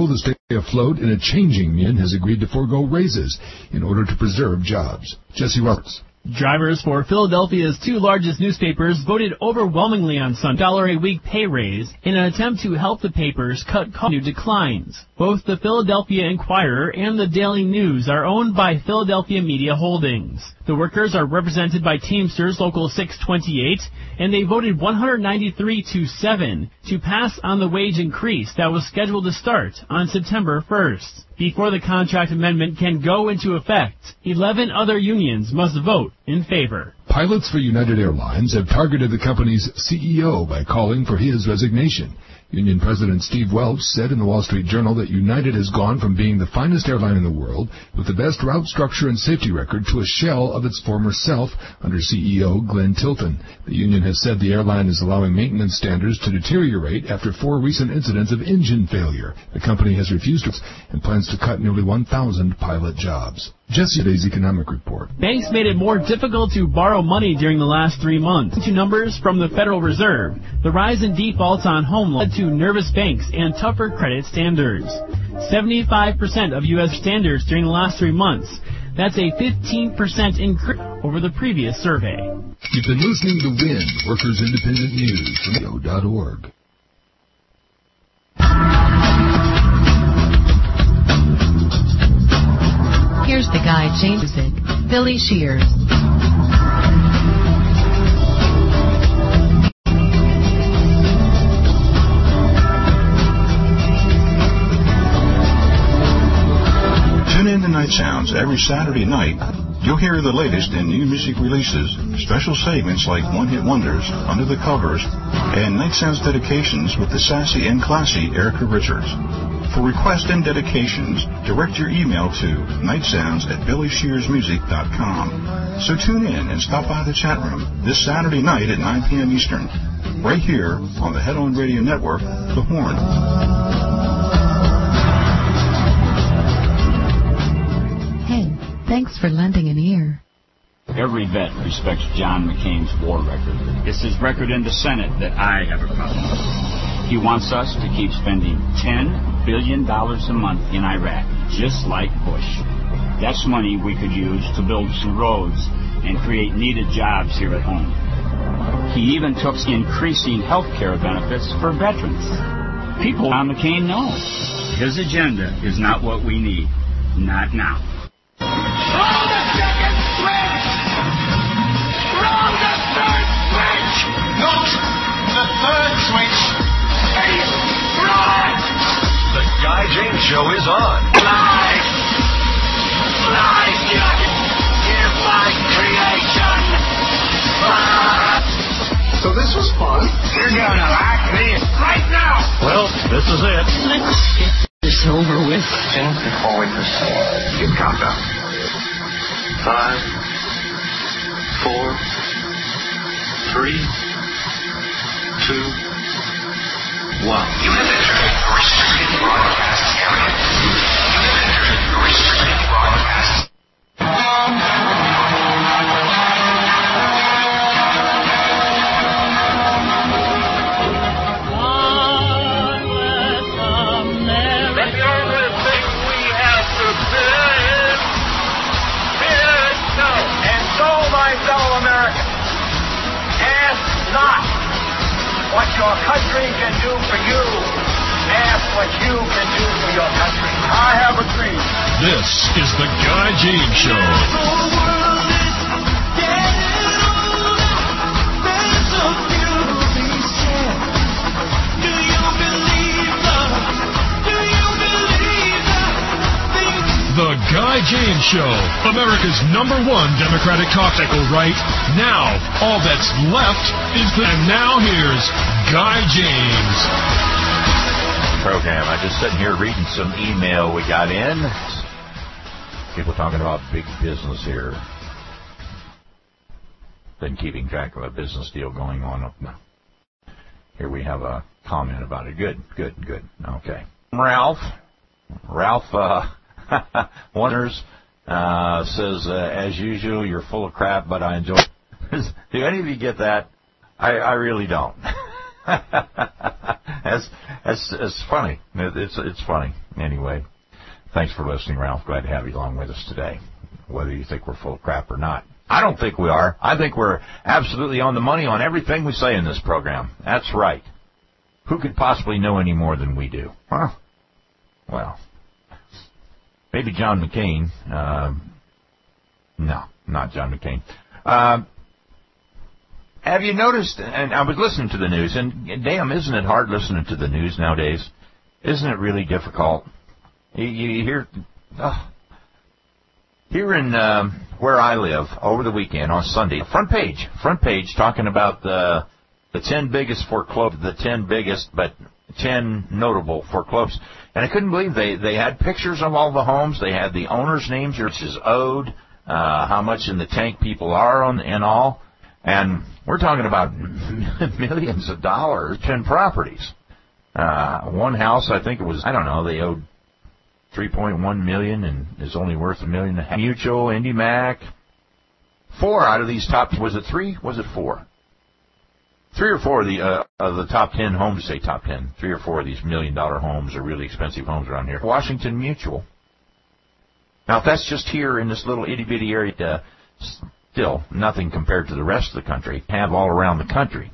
P: afloat and a changing union has agreed to forego raises in order to preserve jobs. Jesse Roberts.
R: Drivers for Philadelphia's two largest newspapers voted overwhelmingly on Sunday $1 a week pay raise in an attempt to help the papers cut revenue declines. Both the Philadelphia Inquirer and the Daily News are owned by Philadelphia Media Holdings. The workers are represented by Teamsters Local 628, and they voted 193-7 to pass on the wage increase that was scheduled to start on September 1st. Before the contract amendment can go into effect, 11 other unions must vote in favor.
P: Pilots for United Airlines have targeted the company's CEO by calling for his resignation. Union President Steve Welch said in the Wall Street Journal that United has gone from being the finest airline in the world with the best route structure and safety record to a shell of its former self under CEO Glenn Tilton. The union has said the airline is allowing maintenance standards to deteriorate after 4 recent incidents of engine failure. The company has refused to and plans to cut nearly 1,000 pilot jobs. Yesterday's economic report.
R: Banks made it more difficult to borrow money during the last 3 months. To numbers from the Federal Reserve, the rise in defaults on home loans led to nervous banks and tougher credit standards. 75% of U.S. standards during the last 3 months. That's a 15% increase over the previous survey.
P: You've been listening to WIN, Workers Independent News from .org.
S: Here's the Guy James music, Billy Shears.
T: Tune in to Night Sounds every Saturday night. You'll hear the latest in new music releases, special segments like One Hit Wonders, Under the Covers, and Night Sounds dedications with the sassy and classy Erica Richards. For requests and dedications, direct your email to nightsounds@billyshearsmusic.com. So tune in and stop by the chat room this Saturday night at 9 p.m. Eastern, right here on the Head On Radio Network, The Horn.
S: Hey, thanks for lending an ear.
U: Every vet respects John McCain's war record. It's his record in the Senate that I have a problem with. He wants us to keep spending $10 billion a month in Iraq, just like Bush. That's money we could use to build some roads and create needed jobs here at home. He even took increasing health care benefits for veterans. People on McCain know his agenda is not what we need. Not now.
C: Roll the second switch! Roll the third switch! Not the third switch! Right!
B: The Guy James Show is on.
C: Life! Life! Give my creation!
B: So this was fun.
C: You're gonna like me right now!
U: Well, this is it.
S: Let's get this over with.
B: Before we proceed, give countdown. 5, 4, 3, 2, 1. You have entered a restricted broadcast area. You have entered a restricted broadcast.
C: The only thing we have to bid is no. And so, my fellow Americans, ask not what your country can do for you. Ask what you can do for your country. I have a dream.
D: This is the Guy James Show. The Guy James Show, America's #1 Democratic talk show. Right now, all that's left is and now here's Guy James.
E: Program. I just sitting here reading some email we got in. People talking about big business here. Been keeping track of a business deal going on. Here we have a comment about it. Good. Okay. Ralph Wonders says, as usual, you're full of crap, but I enjoy it. Do any of you get that? I really don't. It's funny. It's funny. Anyway, thanks for listening, Ralph. Glad to have you along with us today, whether you think we're full of crap or not. I don't think we are. I think we're absolutely on the money on everything we say in this program. That's right. Who could possibly know any more than we do? Huh? Well, maybe John McCain. No, not John McCain. Have you noticed, and I was listening to the news, and damn, isn't it hard listening to the news nowadays? Isn't it really difficult? You hear, here in where I live, over the weekend, on Sunday, front page talking about the 10 biggest foreclosed, the 10 biggest, but 10 notable foreclosed. And I couldn't believe they had pictures of all the homes. They had the owners' names, which is owed, how much in the tank people are on, and all. And we're talking about millions of dollars, 10 properties. One house, I think it was, I don't know, they owed $3.1 million and is only worth $1.5 million. Mutual, IndyMac. 4 out of these top, was it 3? Was it 4? 3 or 4 of the top 10 homes, say top 10, 3 or 4 of these $1 million homes are really expensive homes around here. Washington Mutual. Now, if that's just here in this little itty-bitty area, still nothing compared to the rest of the country, have all around the country.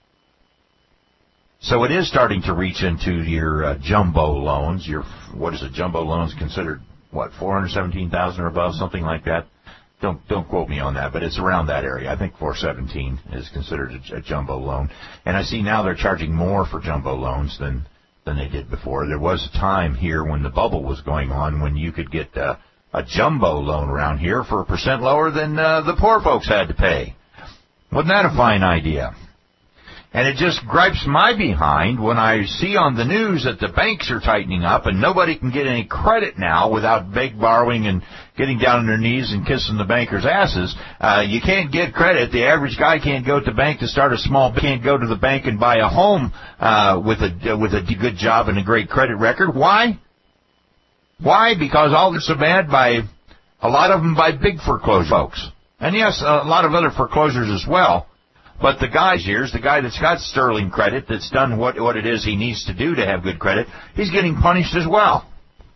E: So it is starting to reach into your jumbo loans. What is it? Jumbo loans considered, what, $417,000 or above, something like that? Don't quote me on that, but it's around that area. I think 417 is considered a jumbo loan. And I see now they're charging more for jumbo loans than they did before. There was a time here when the bubble was going on when you could get a jumbo loan around here for 1% lower than the poor folks had to pay. Wasn't that a fine idea? And it just gripes my behind when I see on the news that the banks are tightening up and nobody can get any credit now without big borrowing and getting down on their knees and kissing the bankers' asses. You can't get credit. The average guy can't go to the bank to start a small business, can't go to the bank and buy a home with a good job and a great credit record. Why? Why? Because all this is bad by a lot of them by big foreclosure folks. And yes, a lot of other foreclosures as well. But the guy that's got sterling credit, that's done what it is he needs to do to have good credit, he's getting punished as well.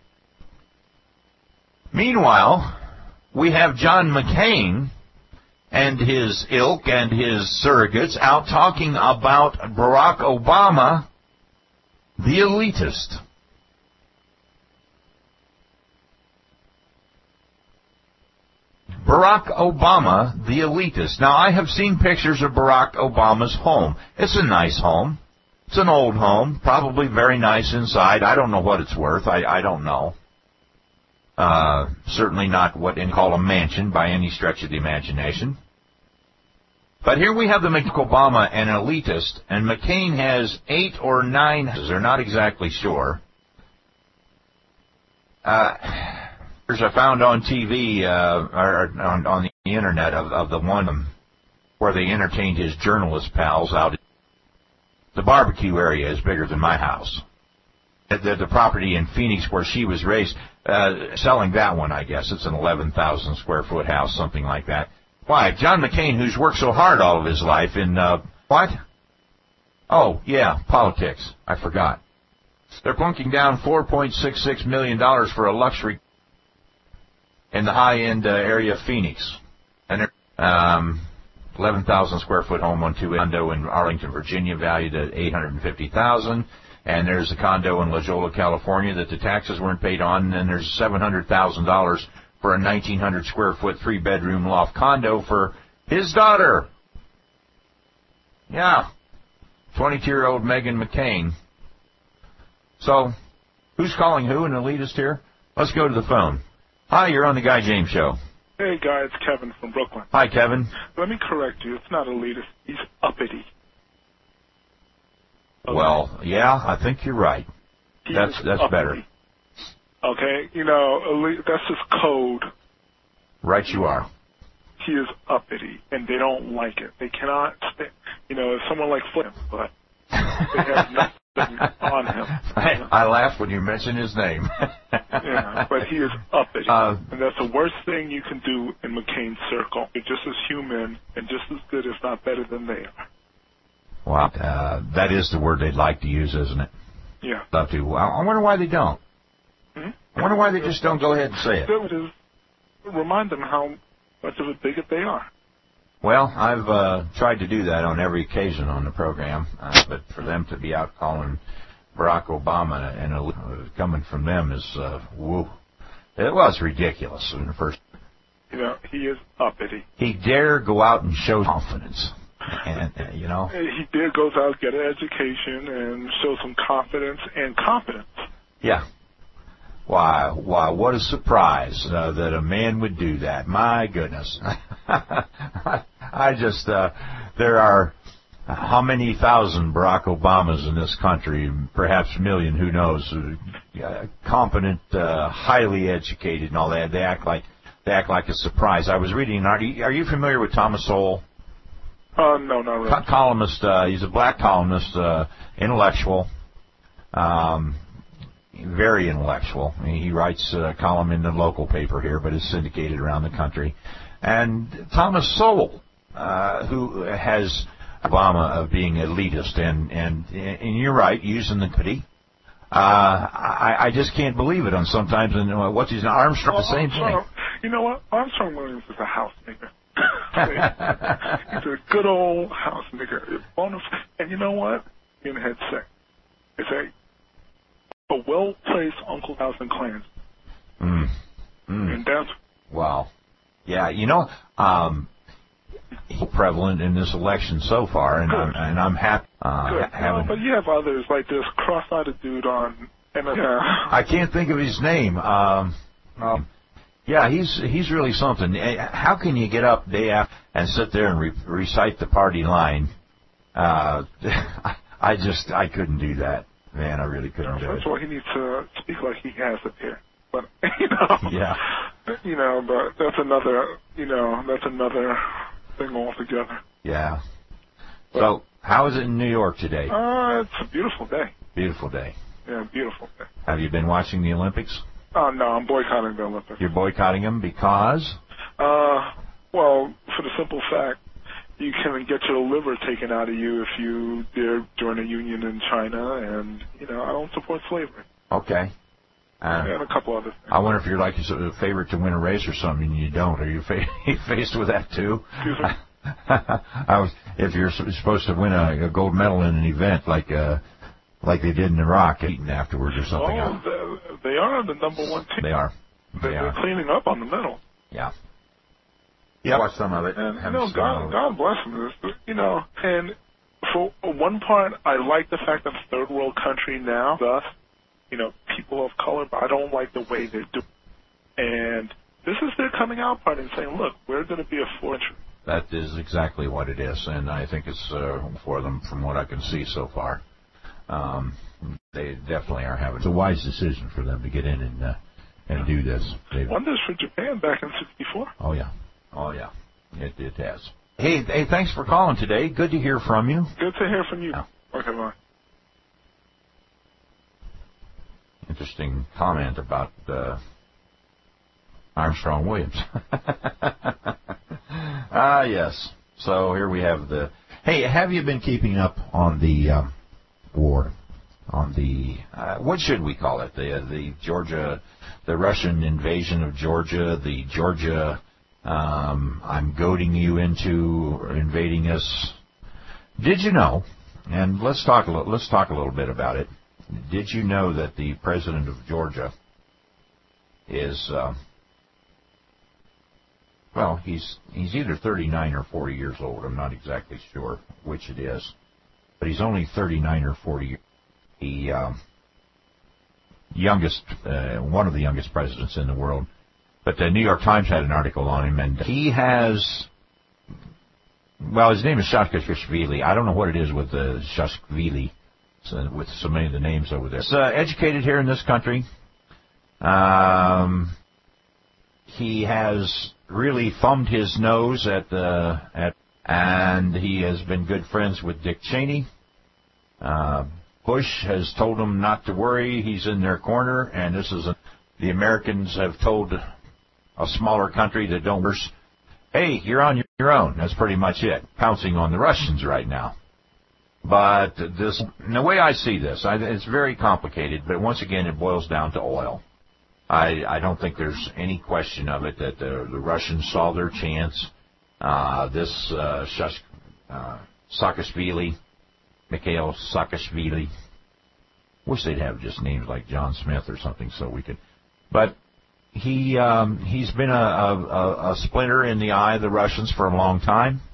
E: Meanwhile, we have John McCain and his ilk and his surrogates out talking about Barack Obama, the elitist. Barack Obama, the elitist. Now, I have seen pictures of Barack Obama's home. It's a nice home. It's an old home, probably very nice inside. I don't know what it's worth. I don't know. Certainly not what you call a mansion by any stretch of the imagination. But here we have the Obama, an elitist, and McCain has 8 or 9 houses. They're not exactly sure. I found on TV, or on the internet of the one where they entertained his journalist pals out. The barbecue area is bigger than my house. The property in Phoenix where she was raised, selling that one, I guess. It's an 11,000 square foot house, something like that. Why? John McCain, who's worked so hard all of his life in, what? Oh, yeah, politics. I forgot. They're plunking down $4.66 million for a luxury in the high-end area of Phoenix. And 11,000 square foot home on 2 condo in Arlington, Virginia, valued at $850,000. And there's a condo in La Jolla, California that the taxes weren't paid on. And there's $700,000 for a 1,900 square foot 3-bedroom loft condo for his daughter. Yeah. 22-year-old Meghan McCain. So, who's calling who, an elitist here? Let's go to the phone. Hi, you're on the Guy James Show.
A: Hey, Guy, it's Kevin from Brooklyn.
E: Hi, Kevin.
A: Let me correct you. It's not elitist. He's uppity.
E: Okay. Well, yeah, I think you're right. That's better.
A: Okay, you know, that's his code.
E: Right you are.
A: He is uppity, and they don't like it. They cannot, if someone like Flynn, but they have nothing on him.
E: I laugh when you mention his name.
A: Yeah, but he is uppity. And that's the worst thing you can do in McCain's circle. You're just as human and just as good, if not better, than they are.
E: Wow, that is the word they'd like to use, isn't it?
A: Yeah.
E: Love to. Well, I wonder why they don't. I wonder why they just don't go ahead and say it.
A: That would remind them how much of a bigot they are.
E: Well, I've tried to do that on every occasion on the program, but for them to be out calling Barack Obama and coming from them is, woo. It was ridiculous in the first.
A: You know, he is uppity.
E: He dare go out and show confidence. And, you know.
A: He did go out, get an education, and show some confidence and competence.
E: Yeah. Why, what a surprise that a man would do that. My goodness. I just, there are how many thousand Barack Obamas in this country, perhaps a million, who knows, competent, highly educated and all that. They act like a surprise. I was reading, are you familiar with Thomas Sowell?
A: No, not really.
E: Columnist, he's a black columnist, intellectual, very intellectual. He writes a column in the local paper here, but it's syndicated around the country. And Thomas Sowell, who has Obama of being elitist, and you're right, using the pity. I just can't believe it on sometimes. And what's his Armstrong? The same thing.
A: You know what? Armstrong Williams is a house nigger. He's a good old house nigger. And you know what? In head sick. It's a well-placed Uncle House and Clans. And that's...
E: Wow. Yeah, you know, prevalent in this election so far, and I'm happy.
A: But you have others like this cross-eyed dude on...
E: I can't think of his name. Yeah, he's really something. How can you get up day after and sit there and recite the party line? I couldn't do that. Man, I really couldn't do it.
A: First of all, he needs to speak like he has it here. But, you know.
E: Yeah.
A: You know, but that's another thing altogether.
E: Yeah. So, how is it in New York today?
A: It's a beautiful day.
E: Beautiful day.
A: Yeah, beautiful day.
E: Have you been watching the Olympics?
A: No, I'm boycotting the Olympics.
E: You're boycotting them because?
A: Well, for the simple fact, you can get your liver taken out of you if you dare join a union in China, and, you know, I don't support slavery.
E: Okay.
A: And a couple other things.
E: I wonder if you're like a favorite to win a race or something, and you don't. Are you faced with that, too?
A: Excuse me?
E: If you're supposed to win a gold medal in an event like they did in Iraq, eaten afterwards or something.
A: They are the number one team.
E: They are.
A: They're cleaning up on the medal.
E: Yeah. Yeah, watch some of it.
A: And, you know, God bless them. You know, and for one part, I like the fact that it's a third world country now, thus, you know, people of color, but I don't like the way they're doing. And this is their coming out party and saying, look, we're going to be a fortress.
E: That is exactly what it is, and I think it's for them from what I can see so far. They definitely are having. It's a wise decision for them to get in and do this.
A: Wonders for Japan back in '64.
E: Oh yeah, it has. Hey, thanks for calling today. Good to hear from you.
A: Good to hear from you.
E: Yeah.
A: Okay, bye.
E: Interesting comment about Armstrong Williams. Yes. So here we have the. Hey, have you been keeping up on the war? On the what should we call it? The Georgia, the Russian invasion of Georgia. The Georgia. I'm goading you into invading us. Did you know? And let's talk a little bit about it. Did you know that the president of Georgia is, well, he's either 39 or 40 years old. I'm not exactly sure which it is, but he's only 39 or 40 years. He youngest, one of the youngest presidents in the world. But the New York Times had an article on him, and he has, well, his name is Saakashvili. I don't know what it is with the Saakashvili. With so many of the names over there. He's educated here in this country. He has really thumbed his nose and he has been good friends with Dick Cheney. Bush has told him not to worry. He's in their corner, and the Americans have told a smaller country that don't worse, hey, you're on your own. That's pretty much it. Pouncing on the Russians right now. But the way I see this, it's very complicated, but once again, it boils down to oil. I don't think there's any question of it that the Russians saw their chance. Saakashvili, Mikhail Saakashvili, wish they'd have just names like John Smith or something so we could. But he's been a splinter in the eye of the Russians for a long time.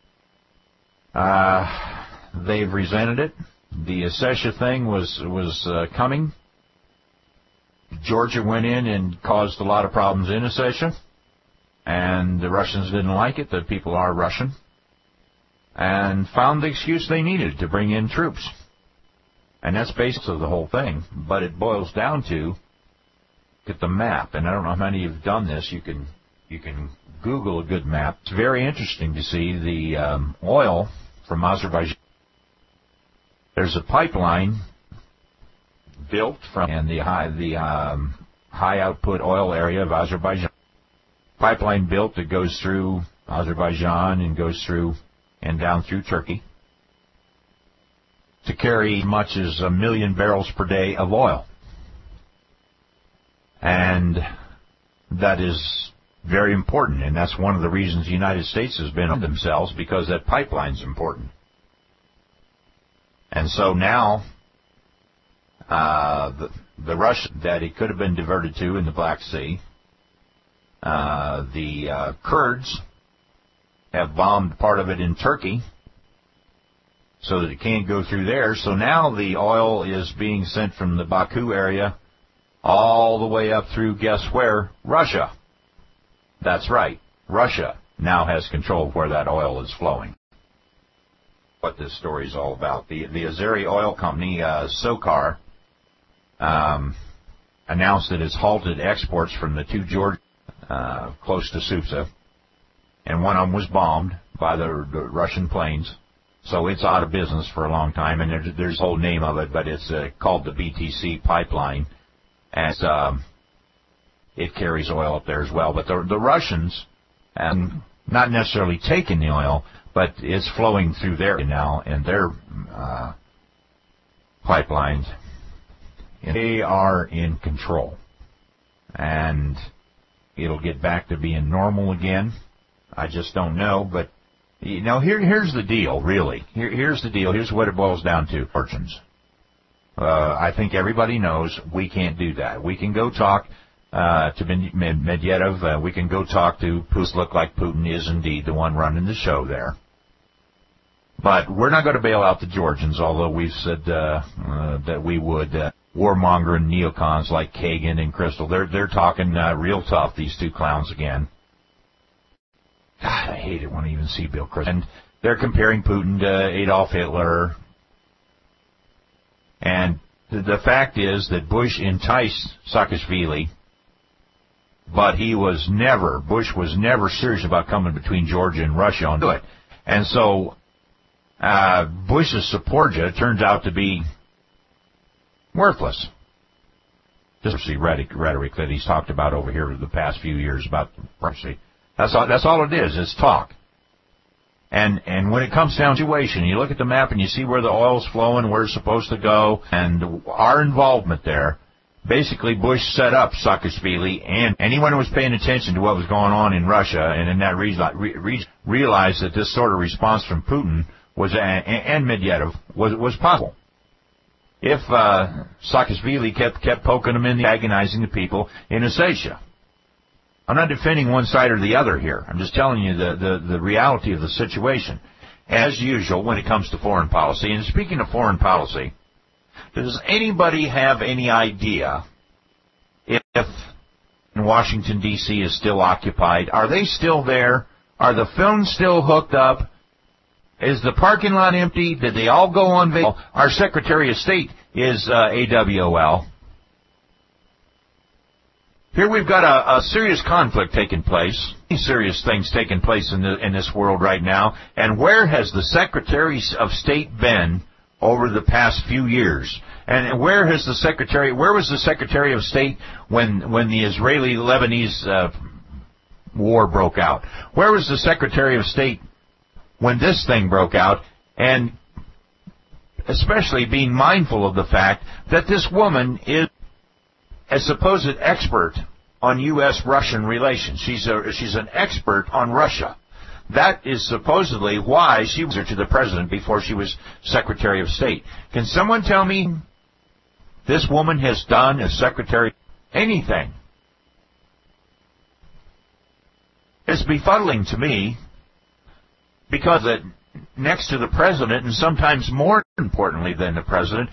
E: They've resented it. The Ossetia thing was coming. Georgia went in and caused a lot of problems in Ossetia, and the Russians didn't like it. The people are Russian, and found the excuse they needed to bring in troops. And that's basically the whole thing. But it boils down to, get the map, and I don't know how many of you have done this. You can Google a good map. It's very interesting to see the oil from Azerbaijan. There's a pipeline built from the high output oil area of Azerbaijan. Pipeline built that goes through Azerbaijan and goes through and down through Turkey to carry as much as 1 million barrels per day of oil. And that is very important, and that's one of the reasons the United States has been on themselves, because that pipeline's important. And so now the Russian that it could have been diverted to in the Black Sea, the Kurds have bombed part of it in Turkey so that it can't go through there. So now the oil is being sent from the Baku area all the way up through, guess where? Russia. That's right. Russia now has control of where that oil is flowing. What this story is all about. The Azeri oil company, SOCAR, announced that it's halted exports from the two Georgia close to Susa, and one of them was bombed by the Russian planes. So it's out of business for a long time, and there's a whole name of it, but it's called the BTC pipeline, and it carries oil up there as well. But the Russians, not necessarily taking the oil, but it's flowing through there now, and their pipelines, they are in control. And it'll get back to being normal again. I just don't know, but you know, here's the deal, really. Here's the deal. Here's what it boils down to. Fortunes. I think everybody knows we can't do that. We can go talk to Medvedev. We can go talk to Putin. Look like Putin is indeed the one running the show there. But we're not going to bail out the Georgians, although we've said that we would. Warmongering neocons like Kagan and Crystal, they're talking real tough, these two clowns again. God, I hate it when I even see Bill Crystal. And they're comparing Putin to Adolf Hitler. And the fact is that Bush enticed Saakashvili, but Bush was never serious about coming between Georgia and Russia on it. And so Bush's support turns out to be worthless. Just the rhetoric that he's talked about over here the past few years about democracy. That's all it is. It's talk. And when it comes down to the situation, you look at the map and you see where the oil's flowing, where it's supposed to go, and our involvement there. Basically, Bush set up Saakashvili, and anyone who was paying attention to what was going on in Russia and in that region realized that this sort of response from Putin and Medvedev was possible. If Saakashvili kept poking them in, agonizing the people in Ossetia. I'm not defending one side or the other here. I'm just telling you the reality of the situation. As usual, when it comes to foreign policy, and speaking of foreign policy, does anybody have any idea if Washington, D.C. is still occupied? Are they still there? Are the phones still hooked up? Is the parking lot empty? Did they all go on vacation? Our Secretary of State is AWOL. Here we've got a serious conflict taking place. Serious things taking place in this world right now. And where has the Secretary of State been over the past few years? And where was the Secretary of State when the Israeli-Lebanese war broke out? Where was the Secretary of State when this thing broke out? And especially being mindful of the fact that this woman is a supposed expert on U.S.-Russian relations. She's an expert on Russia. That is supposedly why she was to the president before she was Secretary of State. Can someone tell me this woman has done as Secretary anything? It's befuddling to me because that next to the president, and sometimes more importantly than the president,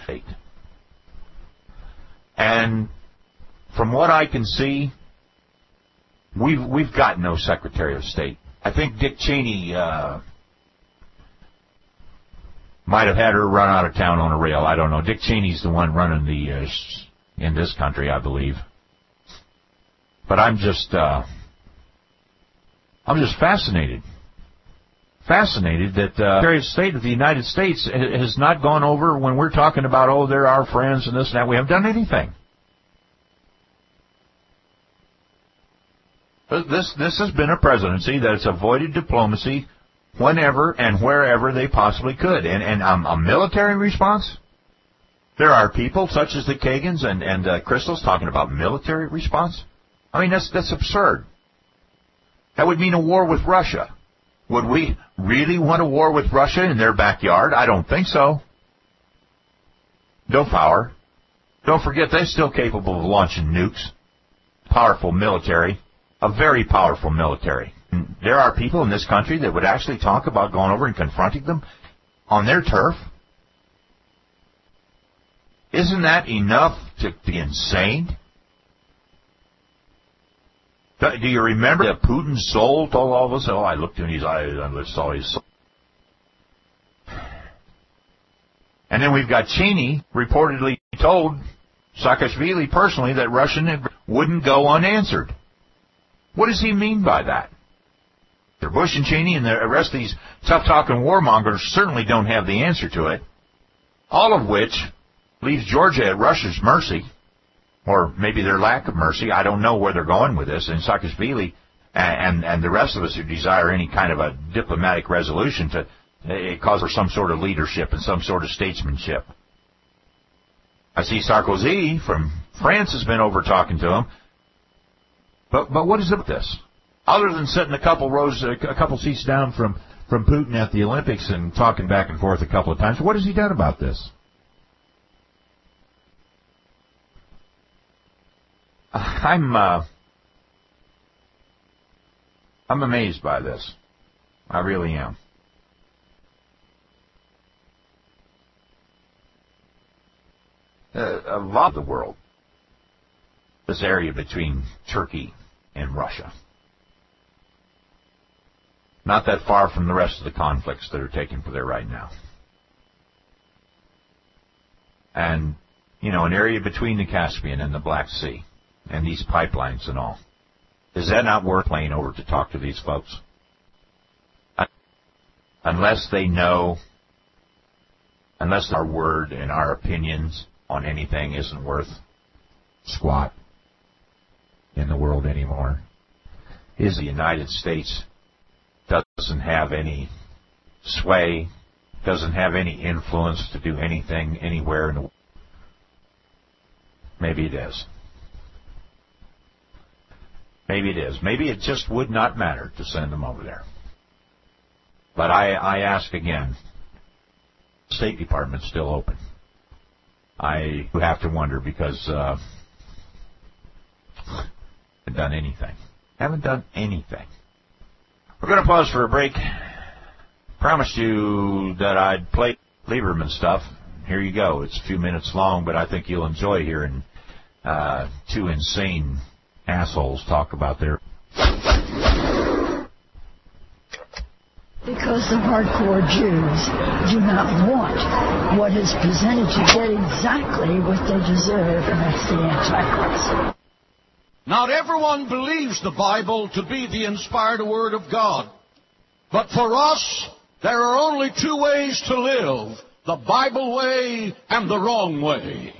E: and from what I can see, we've got no Secretary of State. I think Dick Cheney might have had her run out of town on a rail. I don't know. Dick Cheney's the one running the in this country, I believe. But I'm just fascinated. Fascinated that Secretary of State of the United States has not gone over when we're talking about, oh, they're our friends and this and that. We haven't done anything. This has been a presidency that has avoided diplomacy whenever and wherever they possibly could. And a military response? There are people such as the Kagans and Crystal's talking about military response? I mean, that's absurd. That would mean a war with Russia. Would we really want a war with Russia in their backyard? I don't think so. No power. Don't forget, they're still capable of launching nukes. Powerful military. A very powerful military. There are people in this country that would actually talk about going over and confronting them on their turf. Isn't that enough to be insane? Do you remember that Putin's soul told all of us? Oh, I looked in his eyes and I saw his soul. And then we've got Cheney reportedly told Saakashvili personally that Russian wouldn't go unanswered. What does he mean by that? Bush and Cheney and the rest of these tough-talking warmongers certainly don't have the answer to it. All of which leaves Georgia at Russia's mercy, or maybe their lack of mercy. I don't know where they're going with this. And Saakashvili and the rest of us who desire any kind of a diplomatic resolution it calls for some sort of leadership and some sort of statesmanship. I see Sarkozy from France has been over talking to him. But what is it with this? Other than sitting a couple seats down from Putin at the Olympics and talking back and forth a couple of times, what has he done about this? I'm amazed by this. I really am. A lot of the world, this area between Turkey and Russia, not that far from the rest of the conflicts that are taking place there right now. And, an area between the Caspian and the Black Sea and these pipelines and all. Is that not worth playing over to talk to these folks? Unless they know, unless our word and our opinions on anything isn't worth squat in the world anymore, is the United States doesn't have any sway, doesn't have any influence to do anything anywhere in the world. Maybe it is. Maybe it is. Maybe it just would not matter to send them over there. But I ask again, the State Department's still open. I have to wonder because haven't done anything. Haven't done anything. We're going to pause for a break. Promised you that I'd play Lieberman stuff. Here you go. It's a few minutes long, but I think you'll enjoy hearing two insane assholes talk about their...
F: Because the hardcore Jews do not want what is presented to get exactly what they deserve, and that's the Antichrist.
V: Not everyone believes the Bible to be the inspired Word of God. But for us, there are only two ways to live, the Bible way and the wrong way.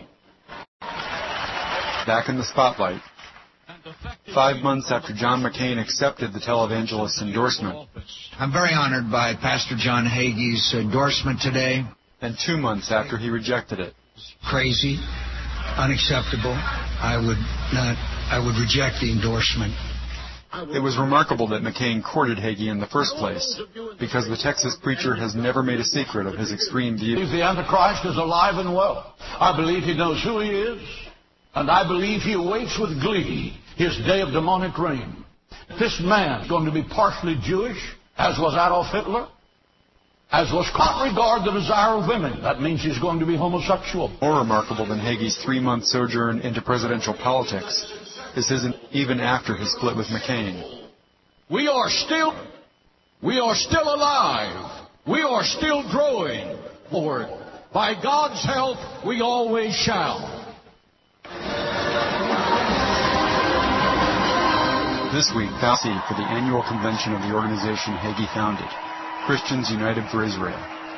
W: Back in the spotlight. 5 months after John McCain accepted the televangelist's endorsement.
X: I'm very honored by Pastor John Hagee's endorsement today.
W: and 2 months after he rejected it.
J: Crazy, unacceptable. I would reject the endorsement.
W: It was remarkable that McCain courted Hagee in the first place, because the Texas preacher has never made a secret of his extreme views.
V: The Antichrist is alive and well. I believe he knows who he is, and I believe he awaits with glee his day of demonic reign. This man is going to be partially Jewish, as was Adolf Hitler, as was not regard the desire of women. That means he's going to be homosexual.
W: More remarkable than Hagee's 3-month sojourn into presidential politics is his even after his split with McCain.
V: We are still alive. We are still growing forward. By God's help, we always shall.
W: This week, Fauci for the annual convention of the organization Hagee founded, Christians United for Israel.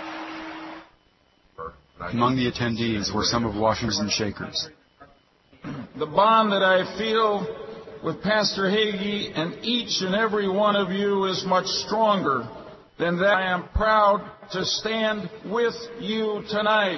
W: Among the attendees were some of Washington's shakers.
G: The bond that I feel with Pastor Hagee and each and every one of you is much stronger than that. I am proud to stand with you tonight.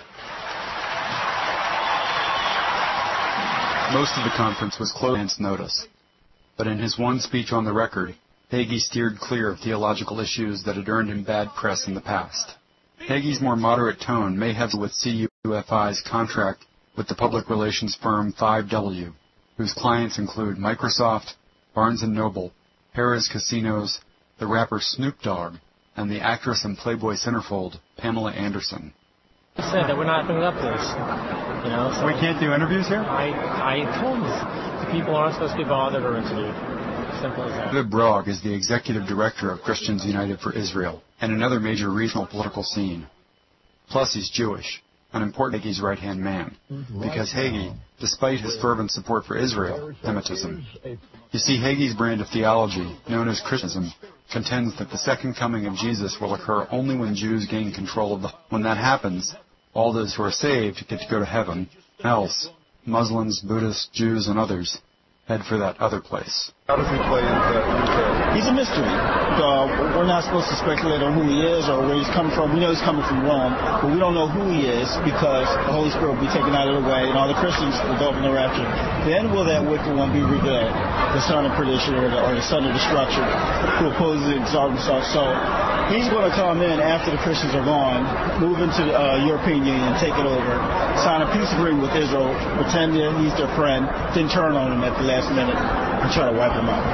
W: Most of the conference was closed against notice, but in his one speech on the record, Hagee steered clear of theological issues that had earned him bad press in the past. Hagee's more moderate tone may have to do with CUFI's contract with the public relations firm 5W, whose clients include Microsoft, Barnes & Noble, Harrah's Casinos, the rapper Snoop Dogg, and the actress and Playboy centerfold Pamela Anderson.
H: I said that we're not putting up this, So
W: we can't do interviews here?
H: I told them people aren't supposed to be bothered or interviewed. Simple as that.
W: David Brogg is the executive director of Christians United for Israel and another major regional political scene. Plus, he's Jewish, an important Hagee's right-hand man, because Hagee, despite his fervent support for Israel, Semitism. You see, Hagee's brand of theology, known as Christianism, contends that the second coming of Jesus will occur only when Jews gain control of the... When that happens, all those who are saved get to go to heaven, else Muslims, Buddhists, Jews, and others head for that other place.
M: How does he play into He's a mystery. We're not supposed to speculate on who he is or where he's coming from. We know he's coming from Rome, but we don't know who he is because the Holy Spirit will be taken out of the way and all the Christians will go up in the rapture. Then will that wicked one be revealed, the son of perdition or the son of destruction, who opposes and exalts himself. So he's going to come in after the Christians are gone, move into the European Union, take it over, sign a peace agreement with Israel, pretend that he's their friend, then turn on him at the last minute and try to wipe him out.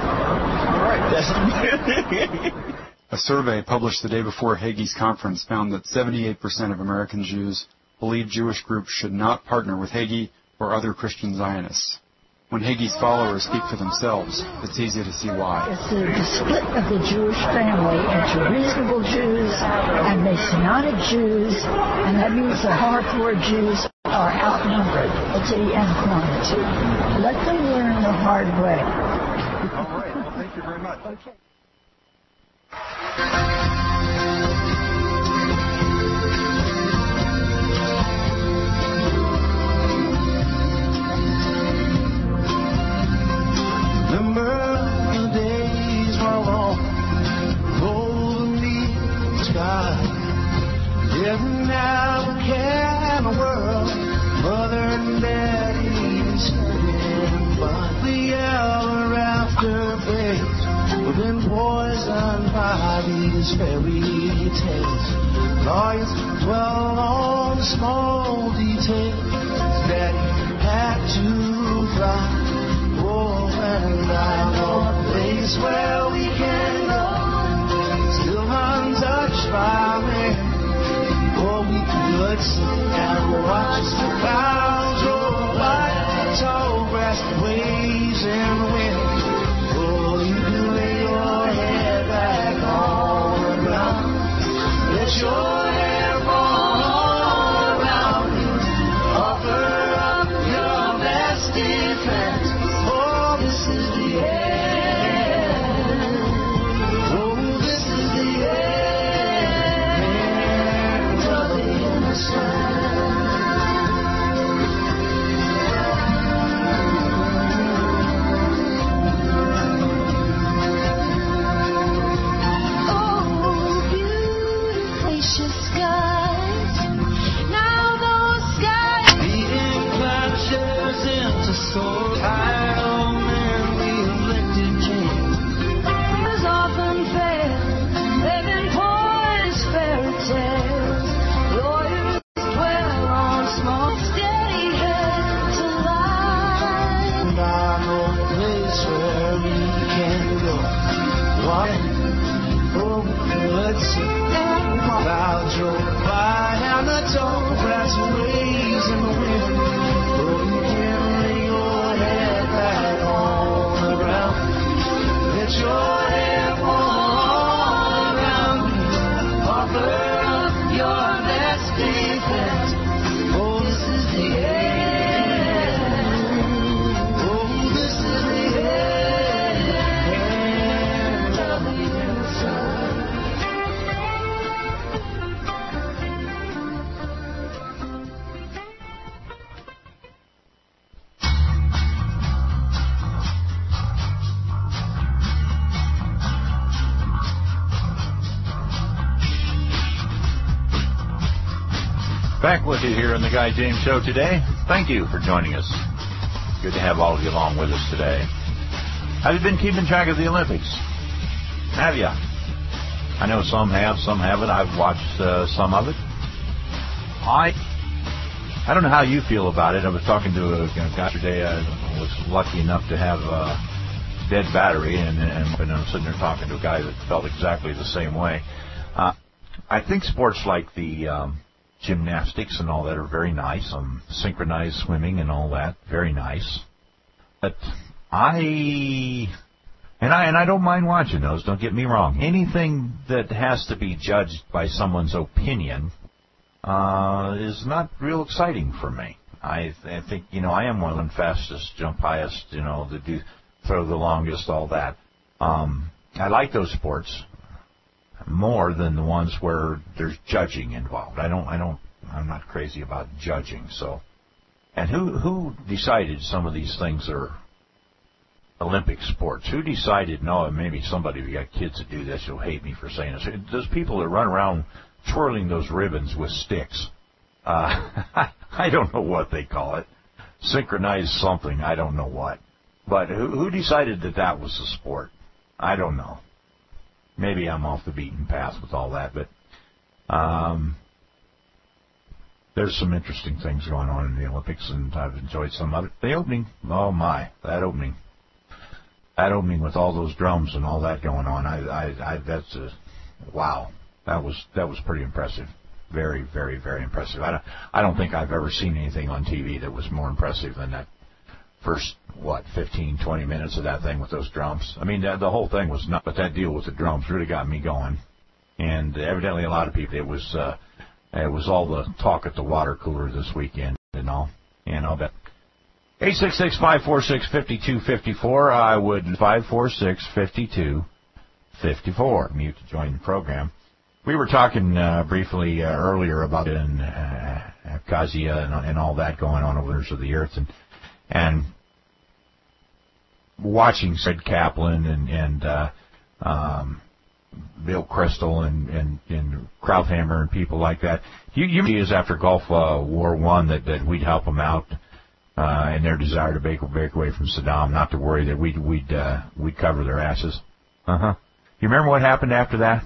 W: A survey published the day before Hagee's conference found that 78% of American Jews believe Jewish groups should not partner with Hagee or other Christian Zionists. When Hagee's followers speak for themselves, it's easy to see why.
F: It's the split of the Jewish family into reasonable Jews and Messianic Jews, and that means the hardcore Jews are outnumbered in quantity. Let them learn the hard way.
M: All right. Well, thank you very much. Okay.
X: Remember the days were long, golden the sky. Didn't have a care in the world, mother and daddy studying fun. The ever after days we've been poisoned by these fairy tales. Lawyers dwell on small details. Daddy had to fly. Oh, and I know a place where we can go, still untouched by man. Oh, we could sit and watch the clouds roll by, tall grass waves in the wind. Oh, you can lay your head back on the ground, let your hair fall all around you, offer up your best defense. Oh, this is the end. Oh, this is the end of the innocent. Oh, let's cloud drove by and the tall grass waves in the wind. Oh, you can lay your head back on the ground. Let your hair fall around you. Offer up your best defense. Oh, this is the end. Oh, this is the end of the inside.
E: Back with you here on the Guy James Show today. Thank you for joining us. Good to have all of you along with us today. Have you been keeping track of the Olympics? Have you? I know some have, some haven't. I've watched some of it. I don't know how you feel about it. I was talking to a guy today. I was lucky enough to have a dead battery, and I'm sitting there talking to a guy that felt exactly the same way. I think sports like the gymnastics and all that are very nice. Synchronized swimming and all that, very nice. But I don't mind watching those. Don't get me wrong. Anything that has to be judged by someone's opinion is not real exciting for me. I think I am one of them fastest, jump highest, that throw the longest, all that. I like those sports more than the ones where there's judging involved. I'm not crazy about judging. So, and who decided some of these things are Olympic sports? Who decided? No, maybe somebody who got kids that do this. You'll hate me for saying this. Those people that run around twirling those ribbons with sticks. I don't know what they call it. Synchronized something. I don't know what. But who decided that was a sport? I don't know. Maybe I'm off the beaten path with all that, but there's some interesting things going on in the Olympics, and I've enjoyed some of it. The opening, oh my, that opening with all those drums and all that going on, wow, that was pretty impressive. Very, very, very impressive. I don't think I've ever seen anything on TV that was more impressive than that first, 15, 20 minutes of that thing with those drums. I mean, the whole thing was nuts, but that deal with the drums really got me going. And evidently a lot of people, it was all the talk at the water cooler this weekend and all. And I'll bet. 866-546-5254. I would 546-5254. Mute to join the program. We were talking briefly earlier about in Abkhazia and all that going on over there to the earth, and watching Fred Kaplan and Bill Kristol and Krauthammer and people like that. You see, is after Gulf War I that we'd help them out in their desire to break away from Saddam, not to worry that we'd cover their asses. You remember what happened after that?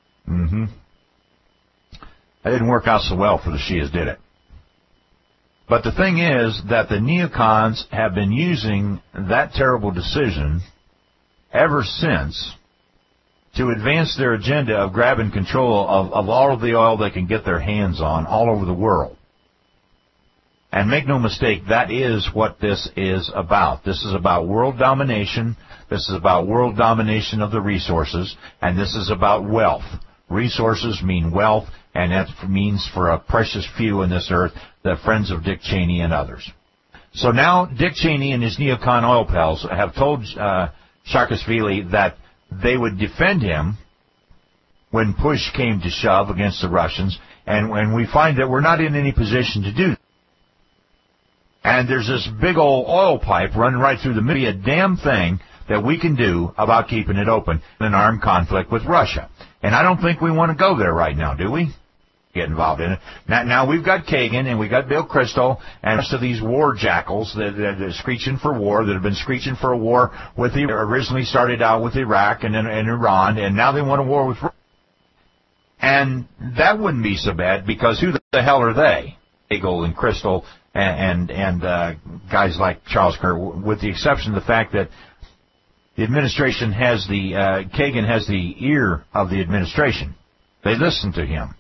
E: That didn't work out so well for the Shias, did it? But the thing is that the neocons have been using that terrible decision ever since to advance their agenda of grabbing control of all of the oil they can get their hands on all over the world. And make no mistake, that is what this is about. This is about world domination. This is about world domination of the resources. And this is about wealth. Resources mean wealth, and that means for a precious few in this earth, the friends of Dick Cheney and others. So now Dick Cheney and his neocon oil pals have told Saakashvili that they would defend him when push came to shove against the Russians, and when we find that we're not in any position to do that. And there's this big old oil pipe running right through the middle of a damn thing that we can do about keeping it open in an armed conflict with Russia. And I don't think we want to go there right now, do we? Get involved in it. Now we've got Kagan and we've got Bill Kristol and the rest of these war jackals that are screeching for war, that have been screeching for a war with originally started out with Iraq and then Iran, and now they want a war with Russia. And that wouldn't be so bad, because who the hell are they? Hagel and Kristol and guys like Charles Kerr, with the exception of the fact that The administration has Kagan has the ear of the administration. They listen to him.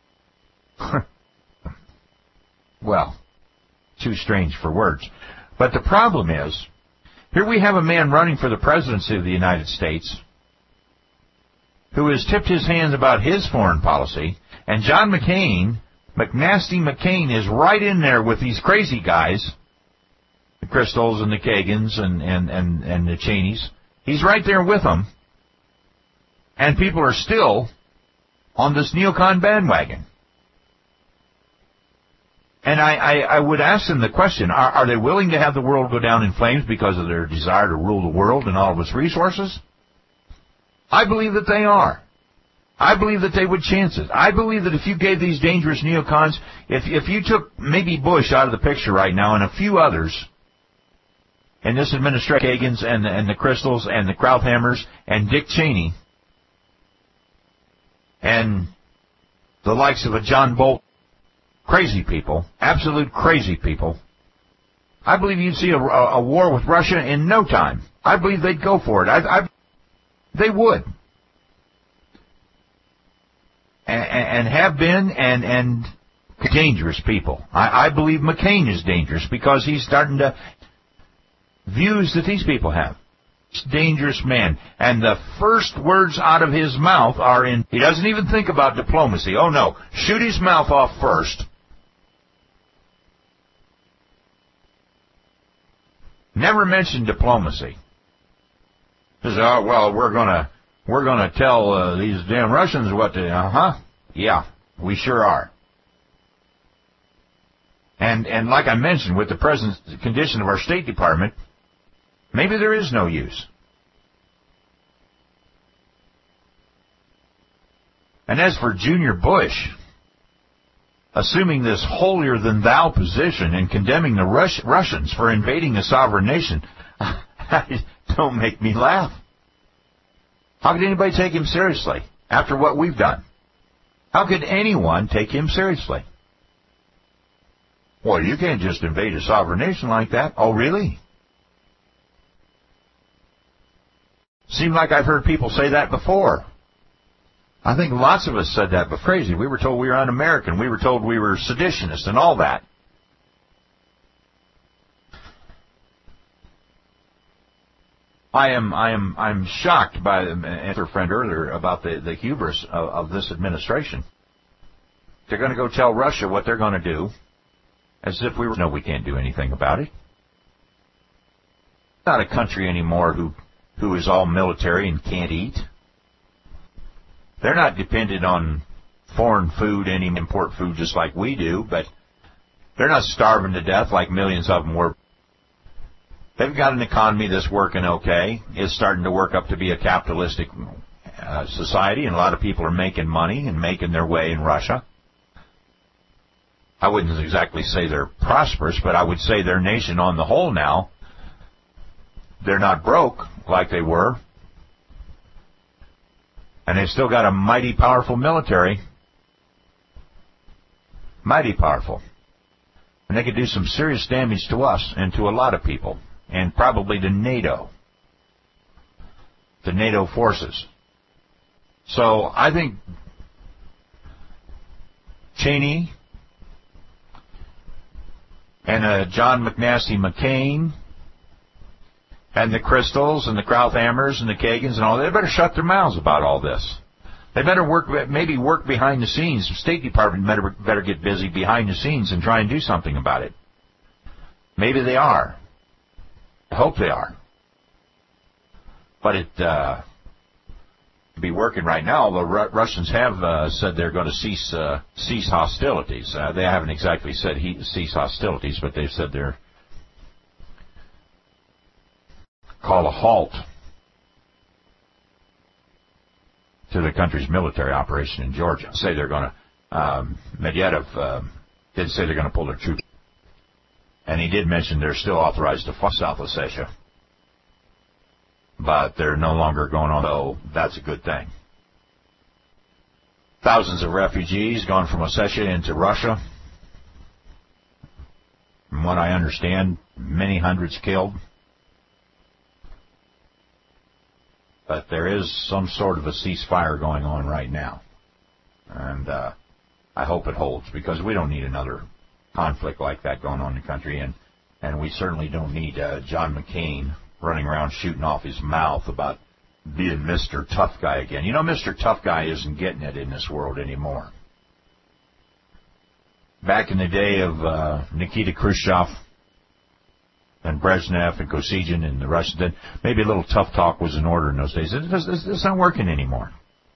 E: Well, too strange for words. But the problem is, here we have a man running for the presidency of the United States who has tipped his hands about his foreign policy, and John McCain, McNasty McCain, is right in there with these crazy guys, the Kristols and the Kagans and the Cheneys. He's right there with them, and people are still on this neocon bandwagon. And I would ask them the question, are they willing to have the world go down in flames because of their desire to rule the world and all of its resources? I believe that they are. I believe that they would chance it. I believe that if you gave these dangerous neocons, if you took maybe Bush out of the picture right now and a few others in this administration, Kagans and the Kristols and the Krauthammers and Dick Cheney and the likes of a John Bolton, crazy people, absolute crazy people, I believe you'd see a war with Russia in no time. I believe they'd go for it. They would. And have been and dangerous people. I believe McCain is dangerous because he's starting to views that these people have. He's a dangerous man. And the first words out of his mouth are he doesn't even think about diplomacy. Oh no, shoot his mouth off first. Never mention diplomacy. Says, oh, well, we're gonna tell these damn Russians what to. Yeah, we sure are. And like I mentioned, with the present condition of our State Department, maybe there is no use. And as for Junior Bush, assuming this holier-than-thou position and condemning the Russians for invading a sovereign nation, don't make me laugh. How could anybody take him seriously after what we've done? How could anyone take him seriously? Well, you can't just invade a sovereign nation like that. Oh, really? Seemed like I've heard people say that before. I think lots of us said that, but crazy. We were told we were un-American. We were told we were seditionists and all that. I'm shocked by our friend earlier about the hubris of this administration. They're going to go tell Russia what they're going to do, as if we can't do anything about it. It's not a country anymore who is all military and can't eat. They're not dependent on foreign food, any import food, just like we do, but they're not starving to death like millions of them were. They've got an economy that's working okay. It's starting to work up to be a capitalistic society, and a lot of people are making money and making their way in Russia. I wouldn't exactly say they're prosperous, but I would say their nation on the whole now, they're not broke like they were. And they've still got a mighty powerful military. Mighty powerful. And they could do some serious damage to us and to a lot of people. And probably to NATO. The NATO forces. So I think Cheney and John McNasty McCain and the Kristols and the Krauthammers and the Kagans and all, they better shut their mouths about all this. They better work behind the scenes. The State Department better get busy behind the scenes and try and do something about it. Maybe they are. I hope they are. But it be working right now. The Russians have said they're going to cease hostilities. They haven't exactly said cease hostilities, but they've said they're call a halt to the country's military operation in Georgia. Say they're going to, Medvedev did say they're going to pull their troops. And he did mention they're still authorized to fight South Ossetia. But they're no longer going on, so that's a good thing. Thousands of refugees gone from Ossetia into Russia. From what I understand, many hundreds killed. But there is some sort of a ceasefire going on right now. And I hope it holds, because we don't need another conflict like that going on in the country. And we certainly don't need John McCain running around shooting off his mouth about being Mr. Tough Guy again. You know, Mr. Tough Guy isn't getting it in this world anymore. Back in the day of Nikita Khrushchev and Brezhnev and Kosygin and the Russians, maybe a little tough talk was in order in those days. It's not working anymore.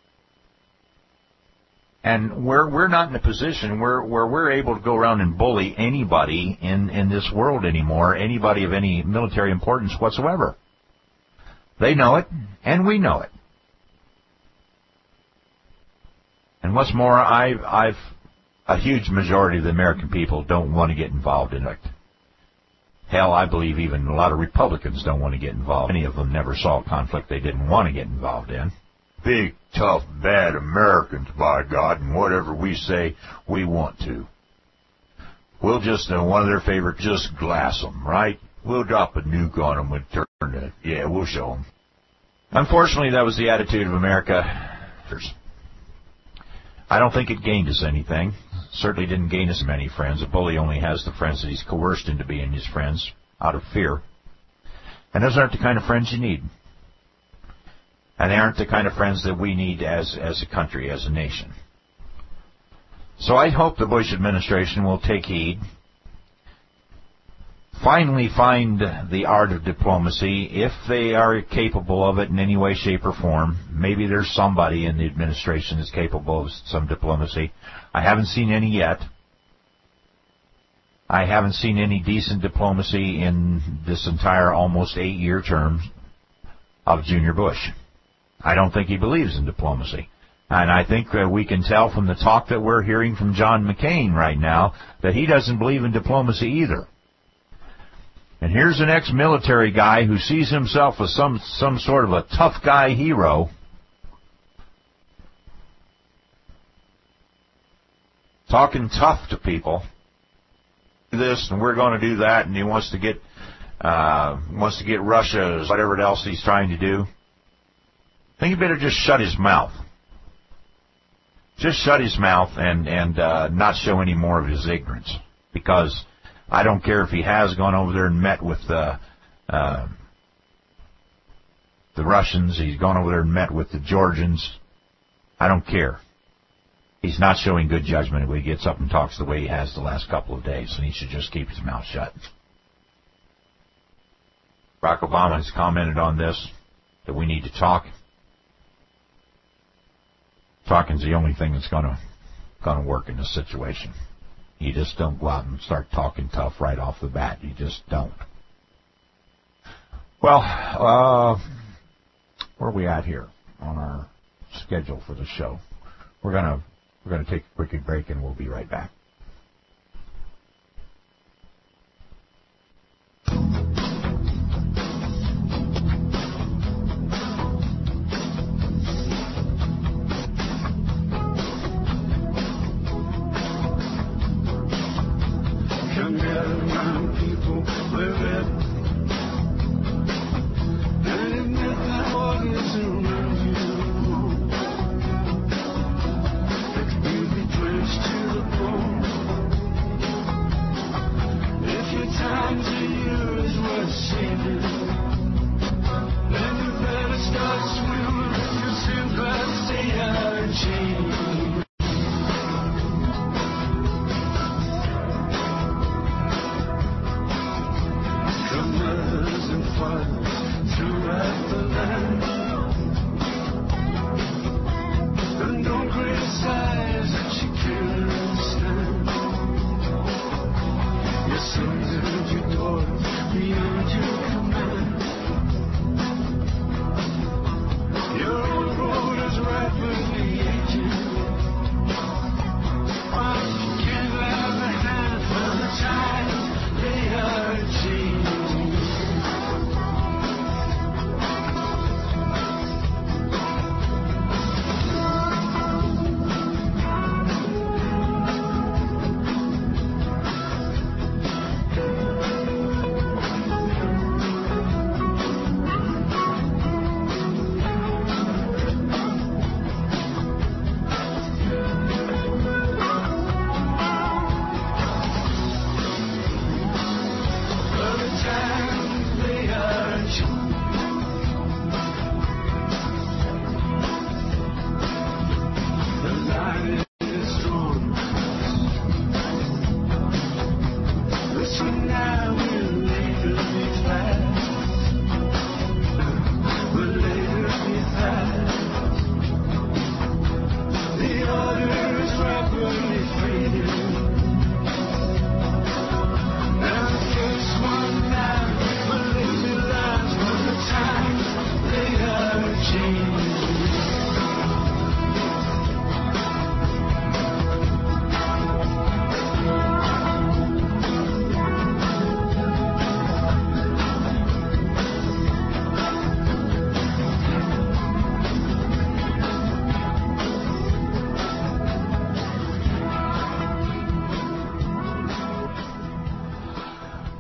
E: And we're not in a position where we're able to go around and bully anybody in this world anymore, anybody of any military importance whatsoever. They know it, and we know it. And what's more, a huge majority of the American people don't want to get involved in it. Hell, I believe even a lot of Republicans don't want to get involved. Many of them never saw a conflict they didn't want to get involved in. Big, tough, bad Americans, by God, and whatever we say, we want to. We'll just, one of their favorite, just glass them, right? We'll drop a nuke on them and turn it. Yeah, we'll show them. Unfortunately, that was the attitude of America. I don't think it gained us anything. Certainly didn't gain us many friends. A bully only has the friends that he's coerced into being his friends out of fear. And those aren't the kind of friends you need. And they aren't the kind of friends that we need as a country, as a nation. So I hope the Bush administration will take heed, finally find the art of diplomacy, if they are capable of it in any way, shape, or form. Maybe there's somebody in the administration that's capable of some diplomacy. I haven't seen any yet. I haven't seen any decent diplomacy in this entire almost 8-year term of Junior Bush. I don't think he believes in diplomacy. And I think that we can tell from the talk that we're hearing from John McCain right now that he doesn't believe in diplomacy either. And here's an ex-military guy who sees himself as some sort of a tough guy hero, talking tough to people. This and we're going to do that, and he wants to get Russia, whatever else he's trying to do. I think he better just shut his mouth. Just shut his mouth and not show any more of his ignorance. Because I don't care if he has gone over there and met with the Russians. He's gone over there and met with the Georgians. I don't care. He's not showing good judgment when he gets up and talks the way he has the last couple of days, and he should just keep his mouth shut. Barack Obama has commented on this, that we need to talk. Talking's the only thing that's going to work in this situation. You just don't go out and start talking tough right off the bat. You just don't. Well, where are we at here on our schedule for the show? We're gonna take a quick break, and we'll be right back.
X: To the bone.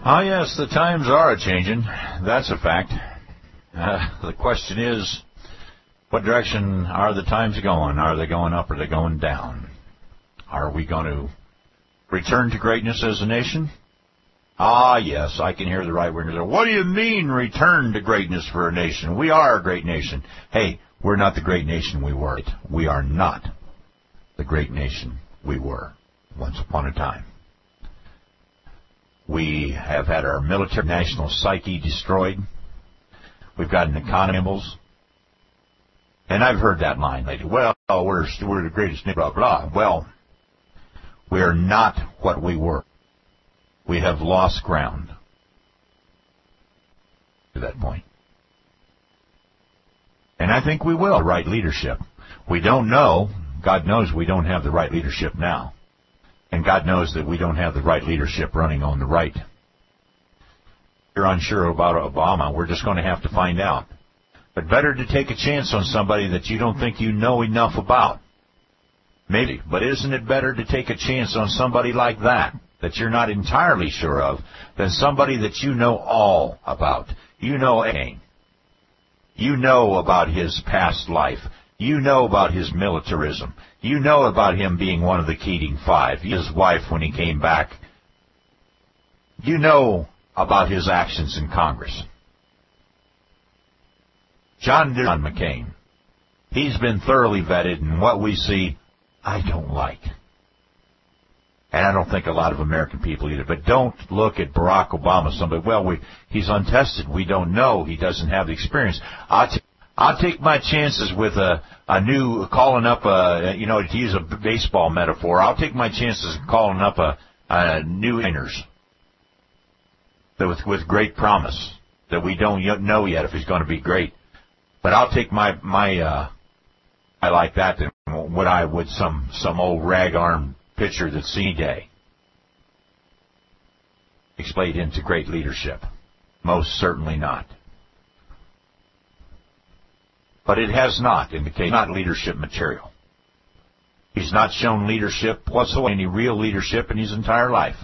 E: Ah, yes, the times are a-changing. That's a fact. The question is, what direction are the times going? Are they going up or are they going down? Are we going to return to greatness as a nation? Ah, yes, I can hear the right-wingers say, what do you mean return to greatness for a nation? We are a great nation. Hey, we're not the great nation we were. We are not the great nation we were once upon a time. We have had our military national psyche destroyed. We've got an economy. And I've heard that line lately. Well, we're the greatest, blah, blah. Well, we are not what we were. We have lost ground to that point. And I think we will. The right leadership. We don't know. God knows we don't have the right leadership now. And God knows that we don't have the right leadership running on the right. If you're unsure about Obama, we're just going to have to find out. But better to take a chance on somebody that you don't think you know enough about. Maybe. But isn't it better to take a chance on somebody like that you're not entirely sure of, than somebody that you know all about? You know Cain. You know about his past life. You know about his militarism. You know about him being one of the Keating Five. His wife when he came back. You know about his actions in Congress. John McCain. He's been thoroughly vetted, and what we see, I don't like. And I don't think a lot of American people either. But don't look at Barack Obama, somebody, he's untested. We don't know. He doesn't have the experience. I'll take my chances with a new, calling up to use a baseball metaphor, I'll take my chances calling up a new trainers with great promise that we don't know yet if he's going to be great. But I'll take my I like that than what I would some old rag-armed pitcher that's C-Day. Explained into great leadership. Most certainly not. But it has not indicated not leadership material. He's not shown leadership whatsoever, any real leadership in his entire life.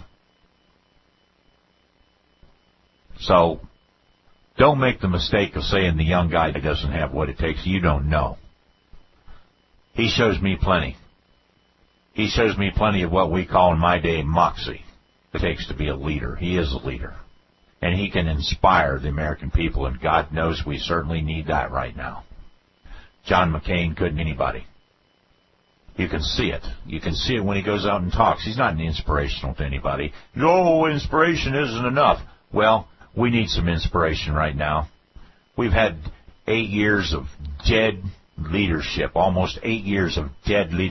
E: So, don't make the mistake of saying the young guy doesn't have what it takes. You don't know. He shows me plenty. He shows me plenty of what we call in my day moxie. It takes to be a leader. He is a leader. And he can inspire the American people, and God knows we certainly need that right now. John McCain couldn't anybody. You can see it. You can see it when he goes out and talks. He's not inspirational to anybody. No, inspiration isn't enough. Well, we need some inspiration right now. We've had 8 years of dead leadership, almost 8 years of dead leadership.